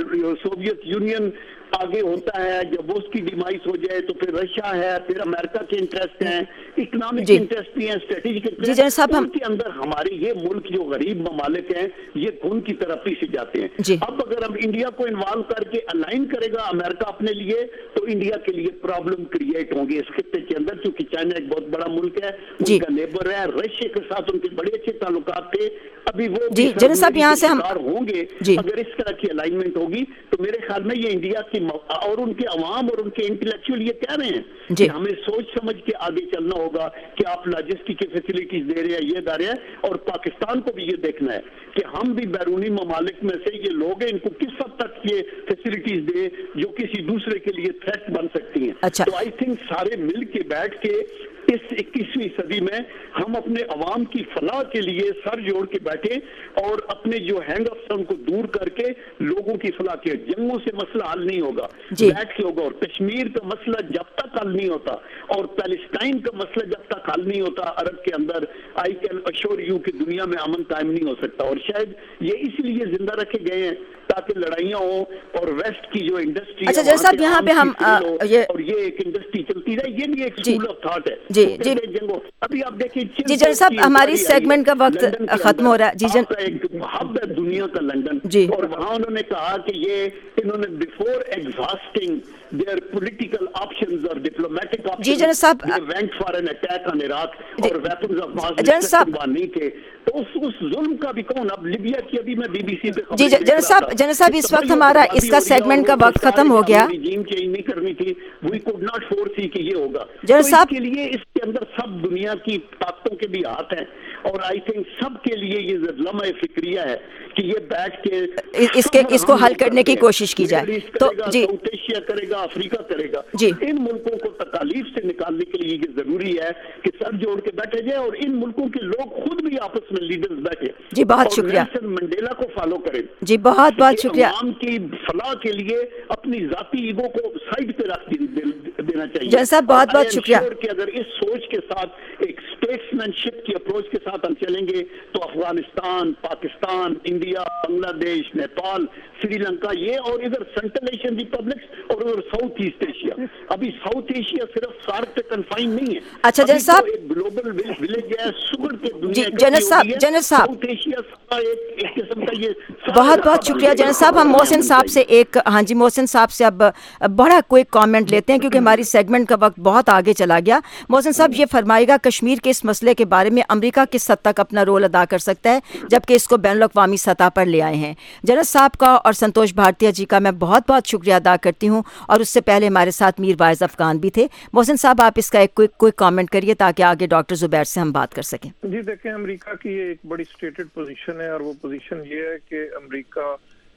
سوویت یونین آگے ہوتا ہے, جب اس کی ڈیمائس ہو جائے تو پھر رشیا ہے, پھر امریکہ کے انٹرسٹ ہیں, اکنامک انٹرسٹ بھی ہیں, اسٹریٹجک انٹرسٹ, ان کے اندر ہمارے یہ ملک جو غریب ممالک ہیں یہ خون کی ترقی سے جاتے ہیں. اب اگر ہم انڈیا کو انوالو کر کے الائن کرے گا امریکہ اپنے لیے, تو انڈیا کے لیے پرابلم کریٹ ہوں گے اس خطے کے اندر, کیونکہ چائنا ایک بہت بڑا ملک ہے, ان کا نیبر ہے. رشیا کے ساتھ ان کے بڑے اچھے تعلقات تھے, ابھی وہ ہوں گے. اگر اس طرح کی الائنمنٹ ہوگی تو میرے خیال میں یہ انڈیا کی اور ان کے عوام اور ان کے انٹلیکچوئل یہ کہہ رہے ہیں کہ ہمیں سوچ سمجھ کے آگے چلنا ہوگا کہ آپ لاجسٹک کی فیسلٹیز دے رہے ہیں, یہ دے رہے ہیں, اور پاکستان کو بھی یہ دیکھنا ہے کہ ہم بھی بیرونی ممالک میں سے یہ لوگ ہیں, ان کو کس حد تک یہ فیسلٹیز دے جو کسی دوسرے کے لیے تھریٹ بن سکتی ہیں. تو آئی تھنک سارے مل کے بیٹھ کے اس اکیسویں صدی میں ہم اپنے عوام کی فلاح کے لیے سر جوڑ کے بیٹھے اور اپنے جو ہینگ اپس ان کو دور کر کے لوگوں کی فلاح کے. جنگوں سے مسئلہ حل نہیں ہوگا, بیٹھ کے ہوگا, اور کشمیر کا مسئلہ جب تک حل نہیں ہوتا اور پیلسٹائن کا مسئلہ جب تک حل نہیں ہوتا عرب کے اندر, آئی کین اشور یو کہ دنیا میں امن قائم نہیں ہو سکتا. اور شاید یہ اس لیے زندہ رکھے گئے ہیں تاکہ لڑائیاں ہوں اور ویسٹ کی جو انڈسٹری اچھا جی صاحب یہاں پہ ہم اور یہ ایک انڈسٹری چلتی رہے, یہ بھی ایک اسکول آف تھاٹ ہے. جی جی ابھی آپ دیکھیں جی جن صاحب ہماری سیگمنٹ کا وقت ختم ہو رہا ہے. جی جن ایک ہب ہے دنیا کا لندن, اور وہاں انہوں نے کہا کہ یہ انہوں نے before exhausting their political options or diplomatic options, جی جن صاحب they went for an attack on Iraq اور weapons of mass جن صاحب destruction نہیں تھے. تو اس اس ظلم کا بھی کون؟ اب لیبیا کی ابھی میں بی بی سی پہ جی جنرل صاحب جنرل صاحب اس وقت ہمارا اس کا سیگمنٹ کا وقت ختم ہو گیا. رجیم چینج نہیں کرنی تھی, وی کوڈ ناٹ فورسی کہ یہ ہوگا. جنرل صاحب اس کے لیے اس کے اندر سب دنیا کی طاقتوں کے بھی ہاتھ ہیں, اور آئی تھنک سب کے لیے یہ لمحہ فکریہ ہے کہ یہ بیٹھ کے اس کے اس کو حل کرنے کی کوشش کی جائے. تو جی ساؤتھ ایشیا کرے گا, افریقہ کرے گا, جی ان ملکوں کو تکالیف سے نکالنے کے لیے یہ ضروری ہے کہ سر جوڑ کے بیٹھے جائے, اور ان ملکوں کے لوگ خود بھی آپس میں لیڈرز بیٹھے. جی بہت شکریہ. نیلسن منڈیلا کو فالو کریں. جی بہت بہت شکریہ. عوام کی فلاح کے لیے اپنی ذاتی ایگو کو سائڈ پہ رکھ دینا چاہیے. جنرل صاحب بہت بہت شکریہ. کہ اگر اس سوچ کے ساتھ ایک اسٹیٹسمین شپ کی اپروچ کے ساتھ ہم چلیں گے تو افغانستان, پاکستان, انڈیا, بنگلہ دیش, نیپال, سری لنکا, یہ اور ادھر سینٹرل ایشین ریپبلکس اور ادھر ساؤتھ ایسٹ ایشیا. ابھی ساؤتھ ایشیا صرف سارک پہ کنفائن نہیں ہے. اچھا جنرل صاحب ایک گلوبل ولیج ہے, سگڑ کے جی دنیا جنرل صاحب جنرل صاحب ساؤتھ ایشیا ایک ایک قسم کا یہ بہت بہت شکریہ جنرل صاحب. ہم محسن صاحب سے ایک ہاں جی محسن صاحب سے اب بڑا کوئی کامنٹ لیتے ہیں کیونکہ ہماری سیگمنٹ کا وقت بہت آگے چلا گیا. محسن صاحب یہ فرمائے گا کشمیر کے اس مسئلے کے بارے میں امریکہ کس حد تک اپنا رول ادا کر سکتا ہے جبکہ اس کو بین الاقوامی سطح پر لے آئے ہیں. جنرل صاحب کا اور سنتوش بھارتیہ جی کا میں بہت بہت شکریہ ادا کرتی ہوں, اور اس سے پہلے ہمارے ساتھ میر واعظ افغان بھی تھے. محسن صاحب آپ اس کا ایک کوئی کوئی کامنٹ کریے تاکہ آگے ڈاکٹر زبیر سے ہم بات کر سکیں. جی دیکھیں, امریکہ کی یہ ایک بڑی اسٹیٹڈ پوزیشن ہے, اور وہ پوزیشن یہ ہے کہ امریکہ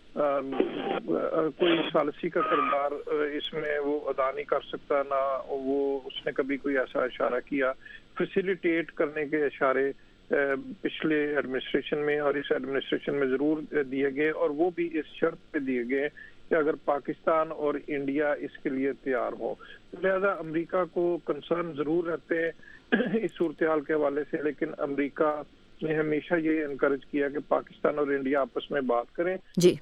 کوئی ثالثی کا کردار اس میں وہ ادا نہیں کر سکتا, نہ وہ اس نے کبھی کوئی ایسا اشارہ کیا. فیسیلیٹیٹ کرنے کے اشارے پچھلے ایڈمنسٹریشن میں اور اس ایڈمنسٹریشن میں ضرور دیے گئے, اور وہ بھی اس شرط پہ دیے گئے کہ اگر پاکستان اور انڈیا اس کے لیے تیار ہو. لہذا امریکہ کو کنسرن ضرور رہتے ہیں اس صورتحال کے حوالے سے, لیکن امریکہ نے ہمیشہ یہ انکریج کیا کہ پاکستان اور انڈیا آپس میں بات کریں. جی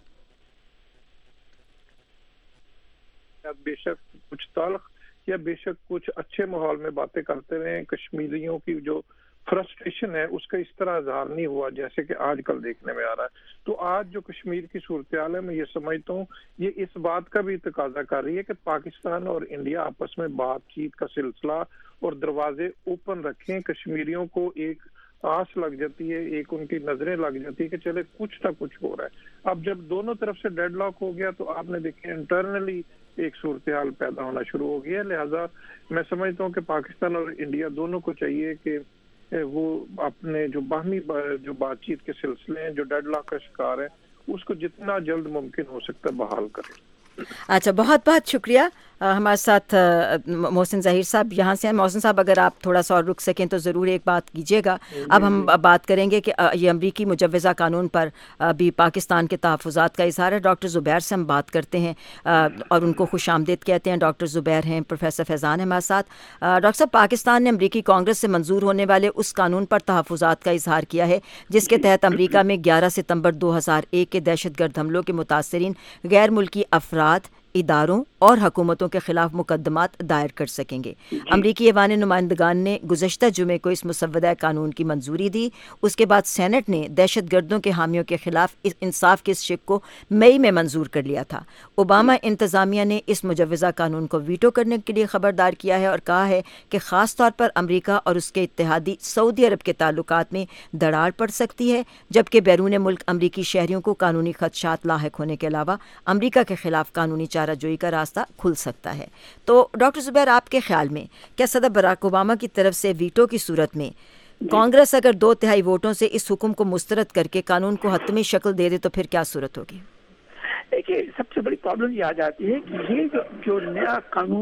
بے شک کچھ تلخ یا بے شک کچھ اچھے ماحول میں باتیں کرتے رہے, کشمیریوں کی جو فرسٹریشن ہے اس کا اس طرح اظہار نہیں ہوا جیسے کہ آج کل دیکھنے میں آ رہا ہے. تو آج جو کشمیر کی صورتحال ہے, میں یہ سمجھتا ہوں یہ اس بات کا بھی تقاضا کر رہی ہے کہ پاکستان اور انڈیا آپس میں بات چیت کا سلسلہ اور دروازے اوپن رکھیں. کشمیریوں کو ایک آس لگ جاتی ہے, ایک ان کی نظریں لگ جاتی ہے کہ چلے کچھ نہ کچھ ہو رہا ہے. اب جب دونوں طرف سے ڈیڈ لاک ہو گیا تو آپ نے دیکھیں انٹرنلی ایک صورتحال پیدا ہونا شروع ہو گیا. لہذا میں سمجھتا ہوں کہ پاکستان اور انڈیا دونوں کو چاہیے کہ وہ اپنے جو باہمی جو بات چیت کے سلسلے ہیں, جو ڈیڈ لاک کا شکار ہیں, اس کو جتنا جلد ممکن ہو سکتا ہے بحال کریں. اچھا بہت بہت شکریہ. ہمارے ساتھ محسن ظہیر صاحب یہاں سے ہیں. محسن صاحب اگر آپ تھوڑا سا اور رک سکیں تو ضرور ایک بات کیجیے گا. اب ہم بات کریں گے کہ یہ امریکی مجوزہ قانون پر بھی پاکستان کے تحفظات کا اظہار ہے. ڈاکٹر زبیر سے ہم بات کرتے ہیں اور ان کو خوش آمدید کہتے ہیں. ڈاکٹر زبیر ہیں, پروفیسر فیضان ہے ہمارے ساتھ. ڈاکٹر صاحب, پاکستان نے امریکی کانگریس سے منظور ہونے والے اس قانون پر تحفظات کا اظہار کیا ہے جس کے تحت امریکہ میں گیارہ ستمبر دو ہزار ایک کے دہشت گرد حملوں کے متاثرین غیر ملکی افراد, اداروں اور حکومتوں کے خلاف مقدمات دائر کر سکیں گے. امریکی ایوان نمائندگان نے گزشتہ جمعے کو اس مسودہ قانون کی منظوری دی. اس کے بعد سینٹ نے دہشت گردوں کے حامیوں کے خلاف انصاف کے اس شق کو مئی میں منظور کر لیا تھا. اوباما انتظامیہ نے اس مجوزہ قانون کو ویٹو کرنے کے لیے خبردار کیا ہے اور کہا ہے کہ خاص طور پر امریکہ اور اس کے اتحادی سعودی عرب کے تعلقات میں دراڑ پڑ سکتی ہے, جبکہ بیرون ملک امریکی شہریوں کو قانونی خدشات لاحق ہونے کے علاوہ امریکہ کے خلاف قانونی چارہ جوئی کا راستہ کھل سکتا ہے. تو ڈاکٹر زبیر, آپ کے خیال میں کیا صدر براک اوباما کی طرف سے ویٹو کی صورت میں کانگریس اگر دو تہائی ووٹوں سے اس حکم کو مسترد کر کے قانون کو حتمی شکل دے دے تو پھر کیا صورت ہوگی؟ دیکھیے, سب سے بڑی پرابلم یہ آ جاتی ہے کہ یہ جو نیا قانون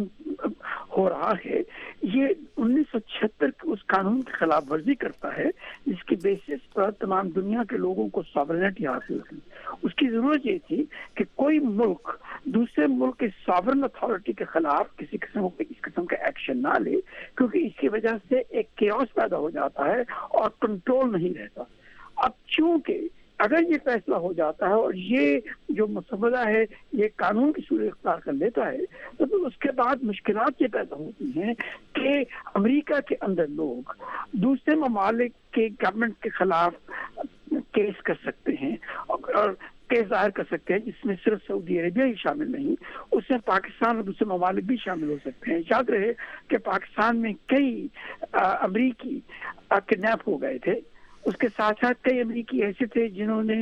ہو رہا ہے یہ انیس سو چھہتر کے اس قانون کی خلاف ورزی کرتا ہے جس کی بیسس پر تمام دنیا کے لوگوں کو ساورنٹی حاصل تھی. اس کی ضرورت یہ تھی کہ کوئی ملک دوسرے ملک کی ساورن اتھارٹی کے خلاف کسی قسم کا اس قسم کا ایکشن نہ لے, کیونکہ اس کی وجہ سے ایک کیوس پیدا ہو جاتا ہے اور کنٹرول نہیں رہتا. اب چونکہ اگر یہ فیصلہ ہو جاتا ہے اور یہ جو مسودہ ہے یہ قانون کی صورت اختیار کر لیتا ہے تو اس کے بعد مشکلات یہ پیدا ہوتی ہیں کہ امریکہ کے اندر لوگ دوسرے ممالک کے گورنمنٹ کے خلاف کیس کر سکتے ہیں اور کیس ظاہر کر سکتے ہیں, جس میں صرف سعودی عربیہ ہی شامل نہیں, اس میں پاکستان اور دوسرے ممالک بھی شامل ہو سکتے ہیں. یاد رہے کہ پاکستان میں کئی امریکی کڈنیپ ہو گئے تھے اس کے ساتھ ساتھ کئی امریکی ایسے تھے جنہوں نے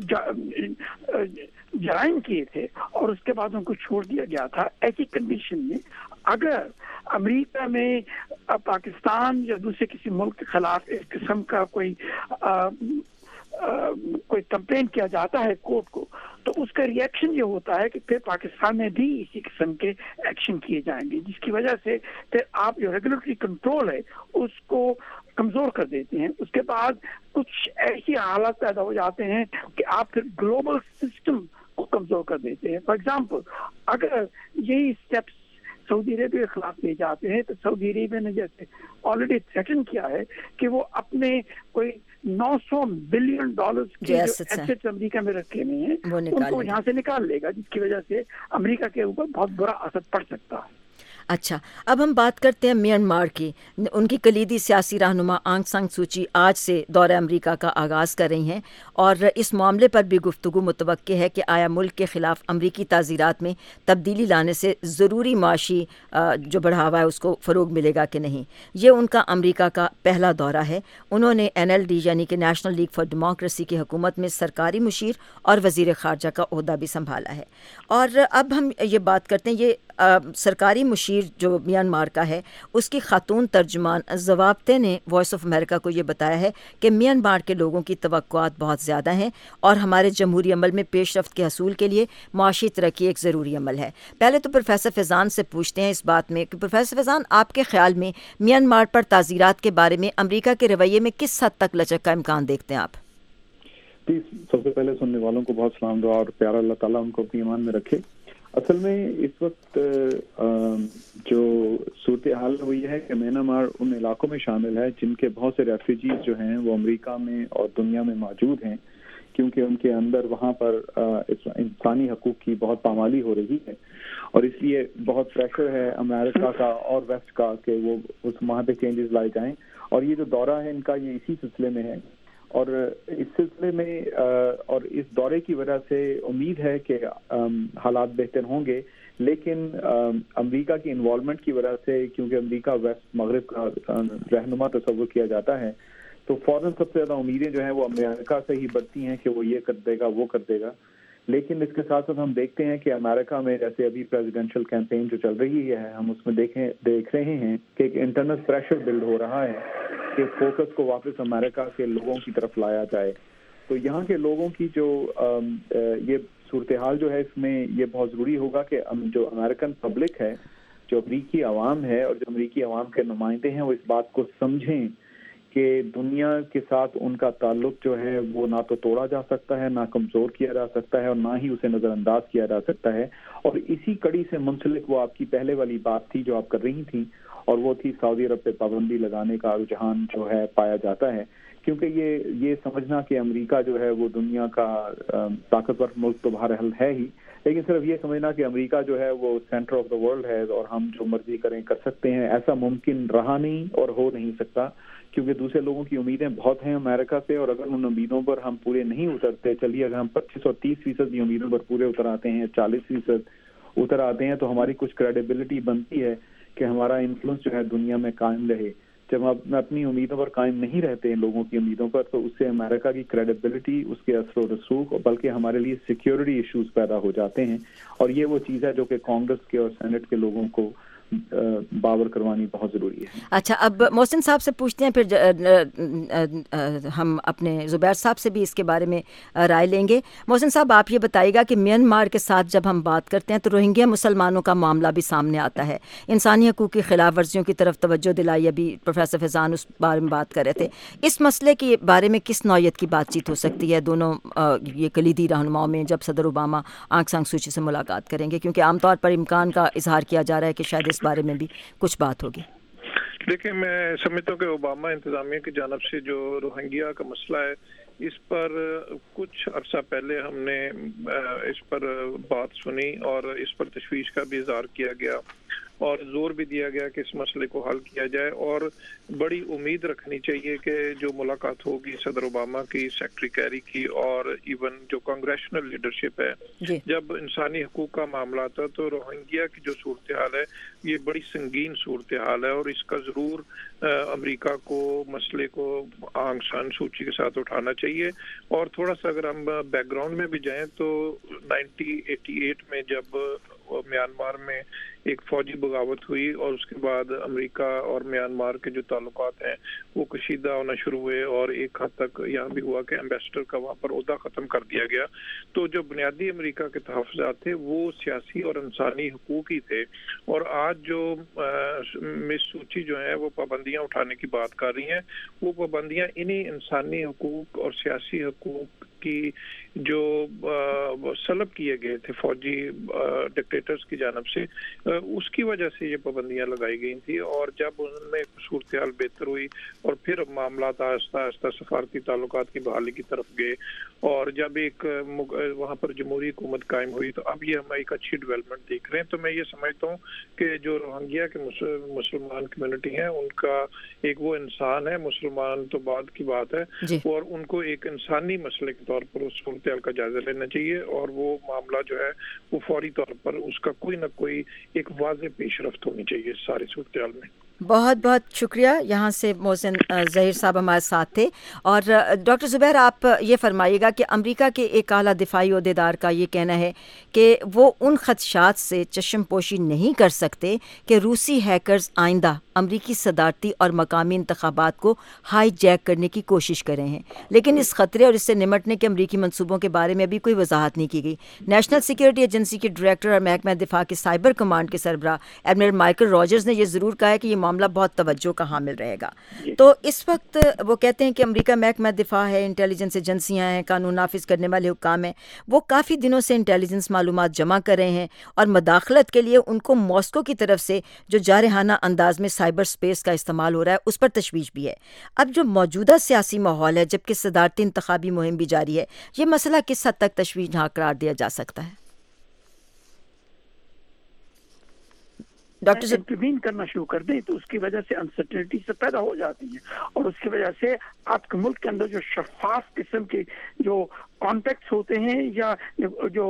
جرائم کیے تھے اور اس کے بعد ان کو چھوڑ دیا گیا تھا. ایسی کنڈیشن میں اگر امریکہ میں پاکستان یا دوسرے کسی ملک کے خلاف اس قسم کا کوئی آ, آ, کوئی کمپلین کیا جاتا ہے کورٹ کو, تو اس کا ری ایکشن یہ ہوتا ہے کہ پھر پاکستان میں بھی اسی قسم کے ایکشن کیے جائیں گے, جس کی وجہ سے پھر آپ جو ریگولیٹری کنٹرول ہے اس کو کمزور کر دیتے ہیں. اس کے بعد کچھ ایسی حالات پیدا ہو جاتے ہیں کہ آپ پھر گلوبل سسٹم کو کمزور کر دیتے ہیں. فار ایگزامپل, اگر یہی اسٹیپس سعودی عربیہ کے خلاف لے جاتے ہیں تو سعودی عربیہ نے جیسے آلریڈی تھریٹن کیا ہے کہ وہ اپنے کوئی نو سو بلین ڈالرز کے جو ایسٹس امریکہ میں رکھے ہوئے ہیں ان کو یہاں سے نکال لے گا, جس کی وجہ سے امریکہ کے اوپر بہت برا اثر پڑ سکتا ہے. اچھا, اب ہم بات کرتے ہیں میانمار کی. ان کی کلیدی سیاسی رہنما آنگ سان سوچی آج سے دورہ امریکہ کا آغاز کر رہی ہیں اور اس معاملے پر بھی گفتگو متوقع ہے کہ آیا ملک کے خلاف امریکی تعزیرات میں تبدیلی لانے سے ضروری معاشی جو بڑھاوا ہے اس کو فروغ ملے گا کہ نہیں. یہ ان کا امریکہ کا پہلا دورہ ہے. انہوں نے این ایل ڈی یعنی کہ نیشنل لیگ فار ڈیموکریسی کی حکومت میں سرکاری مشیر اور وزیر خارجہ کا عہدہ بھی سنبھالا ہے. اور اب ہم یہ بات کرتے ہیں, یہ آ, سرکاری مشیر جو میانمار کا ہے اس کی خاتون ترجمان ضوابطے نے وائس آف امریکہ کو یہ بتایا ہے کہ میانمار کے لوگوں کی توقعات بہت زیادہ ہیں اور ہمارے جمہوری عمل میں پیش رفت کے حصول کے لیے معاشی ترقی ایک ضروری عمل ہے. پہلے تو پروفیسر فیضان سے پوچھتے ہیں اس بات میں کہ پروفیسر فیضان, آپ کے خیال میں میانمار پر تعزیرات کے بارے میں امریکہ کے رویے میں کس حد تک لچک کا امکان دیکھتے ہیں آپ؟ سب سے پہلے سننے والوں کو بہت سلام دعا اور پیار, اللہ تعالیٰ ان کو اپنی ایمان میں رکھے. اصل میں اس وقت جو صورتحال وہ یہ ہے کہ میانمار ان علاقوں میں شامل ہے جن کے بہت سے ریفیوجیز جو ہیں وہ امریکہ میں اور دنیا میں موجود ہیں, کیونکہ ان کے اندر وہاں پر انسانی حقوق کی بہت پامالی ہو رہی ہے اور اس لیے بہت پریشر ہے امریکہ کا اور ویسٹ کا کہ وہ اس وہاں پہ چینجز لائے جائیں. اور یہ جو دورہ ہے ان کا یہ اسی سلسلے میں ہے اور اس سلسلے میں اور اس دورے کی وجہ سے امید ہے کہ حالات بہتر ہوں گے, لیکن امریکہ کی انوالومنٹ کی وجہ سے, کیونکہ امریکہ ویسٹ مغرب کا رہنما تصور کیا جاتا ہے, تو فوراً سب سے زیادہ امیدیں جو ہیں وہ امریکہ سے ہی بڑھتی ہیں کہ وہ یہ کر دے گا وہ کر دے گا. لیکن اس کے ساتھ ساتھ ہم دیکھتے ہیں کہ امریکہ میں جیسے ابھی پریزیڈینشیل کیمپین جو چل رہی ہے ہم اس میں دیکھیں دیکھ رہے ہیں کہ ایک انٹرنل پریشر بلڈ ہو رہا ہے کہ فوکس کو واپس امریکہ کے لوگوں کی طرف لایا جائے. تو یہاں کے لوگوں کی جو یہ صورتحال جو ہے اس میں یہ بہت ضروری ہوگا کہ جو امریکن پبلک ہے, جو امریکی عوام ہے اور جو امریکی عوام کے نمائندے ہیں وہ اس بات کو سمجھیں کہ دنیا کے ساتھ ان کا تعلق جو ہے وہ نہ تو توڑا جا سکتا ہے, نہ کمزور کیا جا سکتا ہے اور نہ ہی اسے نظر انداز کیا جا سکتا ہے. اور اسی کڑی سے منسلک وہ آپ کی پہلے والی بات تھی جو آپ کر رہی تھیں, اور وہ تھی سعودی عرب پہ پابندی لگانے کا رجحان جو ہے پایا جاتا ہے, کیونکہ یہ یہ سمجھنا کہ امریکہ جو ہے وہ دنیا کا طاقتور ملک تو بہرحال ہے ہی, لیکن صرف یہ سمجھنا کہ امریکہ جو ہے وہ سینٹر آف دا ورلڈ ہے اور ہم جو مرضی کریں کر سکتے ہیں, ایسا ممکن رہا نہیں اور ہو نہیں سکتا, کیونکہ دوسرے لوگوں کی امیدیں بہت ہیں امریکہ سے. اور اگر ان امیدوں پر ہم پورے نہیں اترتے, چلیے اگر ہم پچیس اور تیس فیصد کی امیدوں پر پورے اتر آتے ہیں, چالیس فیصد اتر آتے ہیں, تو ہماری کچھ کریڈیبلٹی بنتی ہے کہ ہمارا انفلوئنس جو ہے دنیا میں قائم رہے. جب ہم اپنی امیدوں پر قائم نہیں رہتے ہیں لوگوں کی امیدوں پر, تو اس سے امریکہ کی کریڈیبلٹی, اس کے اثر و رسوخ, بلکہ ہمارے لیے سیکیورٹی ایشوز پیدا ہو جاتے ہیں. اور یہ وہ چیز ہے جو کہ کانگریس کے اور سینٹ کے لوگوں کو باور کروانی بہت ضروری ہے. اچھا, اب محسن صاحب سے پوچھتے ہیں, پھر ہم اپنے زبیر صاحب سے بھی اس کے بارے میں رائے لیں گے. محسن صاحب, آپ یہ بتائیے گا کہ میانمار کے ساتھ جب ہم بات کرتے ہیں تو روہنگیا مسلمانوں کا معاملہ بھی سامنے آتا ہے, انسانی حقوق کی خلاف ورزیوں کی طرف توجہ دلائی, ابھی پروفیسر فیضان اس بارے میں بات کر رہے تھے. اس مسئلے کے بارے میں کس نوعیت کی بات چیت ہو سکتی ہے دونوں یہ کلیدی رہنماؤں میں جب صدر اوباما آنگ سان سوچی سے ملاقات کریں گے, کیونکہ عام طور پر امکان کا اظہار کیا جا رہا ہے کہ شاید اس بارے میں بھی کچھ بات ہوگی؟ دیکھیں, میں سمجھتا ہوں کہ اوباما انتظامیہ کی جانب سے جو روہنگیا کا مسئلہ ہے اس پر کچھ عرصہ پہلے ہم نے اس پر بات سنی اور اس پر تشویش کا بھی اظہار کیا گیا, اور زور بھی دیا گیا کہ اس مسئلے کو حل کیا جائے، اور بڑی امید رکھنی چاہیے کہ جو ملاقات ہوگی صدر اوباما کی، سیکٹری کیری کی اور ایون جو کانگریشنل لیڈرشپ ہے، جی جب انسانی حقوق کا معاملہ تھا تو روہنگیا کی جو صورتحال ہے یہ بڑی سنگین صورتحال ہے، اور اس کا ضرور امریکہ کو مسئلے کو آنگ سان سوچی کے ساتھ اٹھانا چاہیے۔ اور تھوڑا سا اگر ہم بیک گراؤنڈ میں بھی جائیں تو نائنٹین ایٹی ایٹ میں جب میانمار میں ایک فوجی بغاوت ہوئی اور اس کے بعد امریکہ اور میانمار کے جو تعلقات ہیں وہ کشیدہ ہونا شروع ہوئے، اور ایک حد تک یہاں بھی ہوا کہ ایمبیسڈر کا وہاں پر عہدہ ختم کر دیا گیا، تو جو بنیادی امریکہ کے تحفظات تھے وہ سیاسی اور انسانی حقوق ہی تھے۔ اور آج جو مس سوچی جو ہیں وہ پابندیاں اٹھانے کی بات کر رہی ہیں، وہ پابندیاں انہی انسانی حقوق اور سیاسی حقوق کی جو سلب کیے گئے تھے فوجی ڈکٹیٹرز کی جانب سے، اس کی وجہ سے یہ پابندیاں لگائی گئی تھی۔ اور جب ان میں صورتحال بہتر ہوئی اور پھر معاملات آہستہ آہستہ سفارتی تعلقات کی بحالی کی طرف گئے، اور جب ایک وہاں پر جمہوری حکومت قائم ہوئی، تو اب یہ ہم ایک اچھی ڈیولپمنٹ دیکھ رہے ہیں۔ تو میں یہ سمجھتا ہوں کہ جو روہنگیا کے مسلمان کمیونٹی ہیں ان کا ایک وہ انسان ہے، مسلمان تو بعد کی بات ہے، جی اور ان کو ایک انسانی مسئلے کے طور پر اس صورتحال کا جائزہ لینا چاہیے، اور وہ معاملہ جو ہے وہ فوری طور پر اس کا کوئی نہ کوئی ایک واضح پیش رفت ہونی چاہیے اس ساری صورتحال میں۔ بہت بہت شکریہ۔ یہاں سے محسن ظہیر صاحب ہمارے ساتھ تھے۔ اور ڈاکٹر زبیر، آپ یہ فرمائیے گا کہ امریکہ کے ایک اعلیٰ دفاعی عہدیدار کا یہ کہنا ہے کہ وہ ان خدشات سے چشم پوشی نہیں کر سکتے کہ روسی ہیکرز آئندہ امریکی صدارتی اور مقامی انتخابات کو ہائی جیک کرنے کی کوشش کرے ہیں، لیکن اس خطرے اور اس سے نمٹنے کے امریکی منصوبوں کے بارے میں ابھی کوئی وضاحت نہیں کی گئی۔ نیشنل سیکیورٹی ایجنسی کے ڈائریکٹر اور محکمہ دفاع کے سائبر کمانڈ کے سربراہ ایڈمرل مائیکل راجرز نے یہ ضرور کہا ہے کہ یہ معاملہ بہت توجہ کا حامل رہے گا۔ تو اس وقت وہ کہتے ہیں کہ امریکہ محکمہ دفاع ہے، انٹیلیجنس ایجنسیاں ہیں، قانون نافذ کرنے والے حکام ہیں، وہ کافی دنوں سے انٹیلیجنس معلومات جمع کر رہے ہیں، اور مداخلت کے لیے ان کو ماسکو کی طرف سے جو جارحانہ انداز میں سائبر سپیس کا استعمال ہو رہا ہے اس پر تشویش بھی ہے۔ اب جو موجودہ سیاسی ماحول ہے، جبکہ صدارتی انتخابی مہم بھی جاری ہے، یہ مسئلہ کس حد تک تشویشناک قرار دیا جا سکتا ہے؟ ڈاکٹر انٹروین کرنا شروع کر دیں تو اس کی وجہ سے انسرٹنٹی سے پیدا ہو جاتی ہے، اور اس کی وجہ سے آپ کے ملک کے اندر جو شفاف قسم کے جو کانٹیکٹس ہوتے ہیں یا جو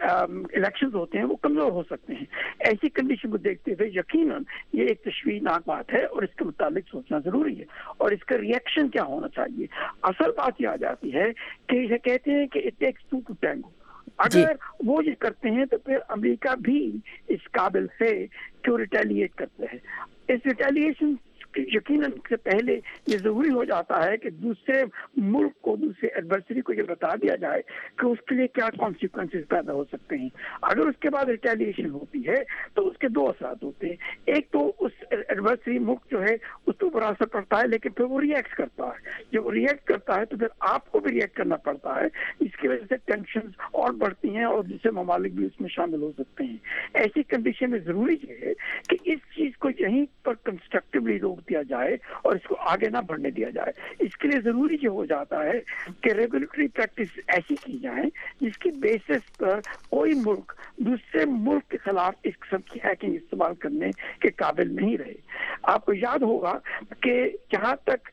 الیکشنز ہوتے ہیں وہ کمزور ہو سکتے ہیں۔ ایسی کنڈیشن کو دیکھتے ہوئے یقیناً یہ ایک تشویشناک بات ہے، اور اس کے متعلق سوچنا ضروری ہے، اور اس کا ریئیکشن کیا ہونا چاہیے۔ اصل بات یہ آ جاتی ہے کہ یہ کہتے ہیں کہ it takes two to tango, اگر وہ یہ کرتے ہیں تو پھر امریکہ بھی اس قابل ہے کہ وہ ریٹیلیٹ کرتے ہیں۔ اس ریٹیلیشن یقیناً سے پہلے یہ ضروری ہو جاتا ہے کہ دوسرے ملک کو، دوسرے ایڈورسری کو یہ بتا دیا جائے کہ اس کے لیے کیا کانسیکوینسز پیدا ہو سکتے ہیں۔ اگر اس کے بعد ریٹیلیشن ہوتی ہے تو اس کے دو اثرات ہوتے ہیں، ایک تو اس ایڈورسری ملک جو ہے اس کو بڑا اثر پڑتا ہے، لیکن پھر وہ ریئیکٹ کرتا ہے۔ جب وہ ریئیکٹ کرتا ہے تو پھر آپ کو بھی ریئیکٹ کرنا پڑتا ہے، اس کی وجہ سے ٹینشنز اور بڑھتی ہیں اور دوسرے ممالک بھی اس میں شامل ہو سکتے ہیں۔ ایسی کنڈیشن میں ضروری یہ ہے کہ اس چیز کو یہیں پر کنسٹرکٹیولی روک دیا جائے اور اس کو آگے نہ بڑھنے دیا جائے۔ اس کے لیے ضروری یہ ہو جاتا ہے کہ ریگولیٹری پریکٹس ایسی کی جائیں جس کی بیسس پر کوئی ملک دوسرے ملک کے خلاف اس قسم کی ہیکنگ استعمال کرنے کے قابل نہیں رہے۔ آپ کو یاد ہوگا کہ جہاں تک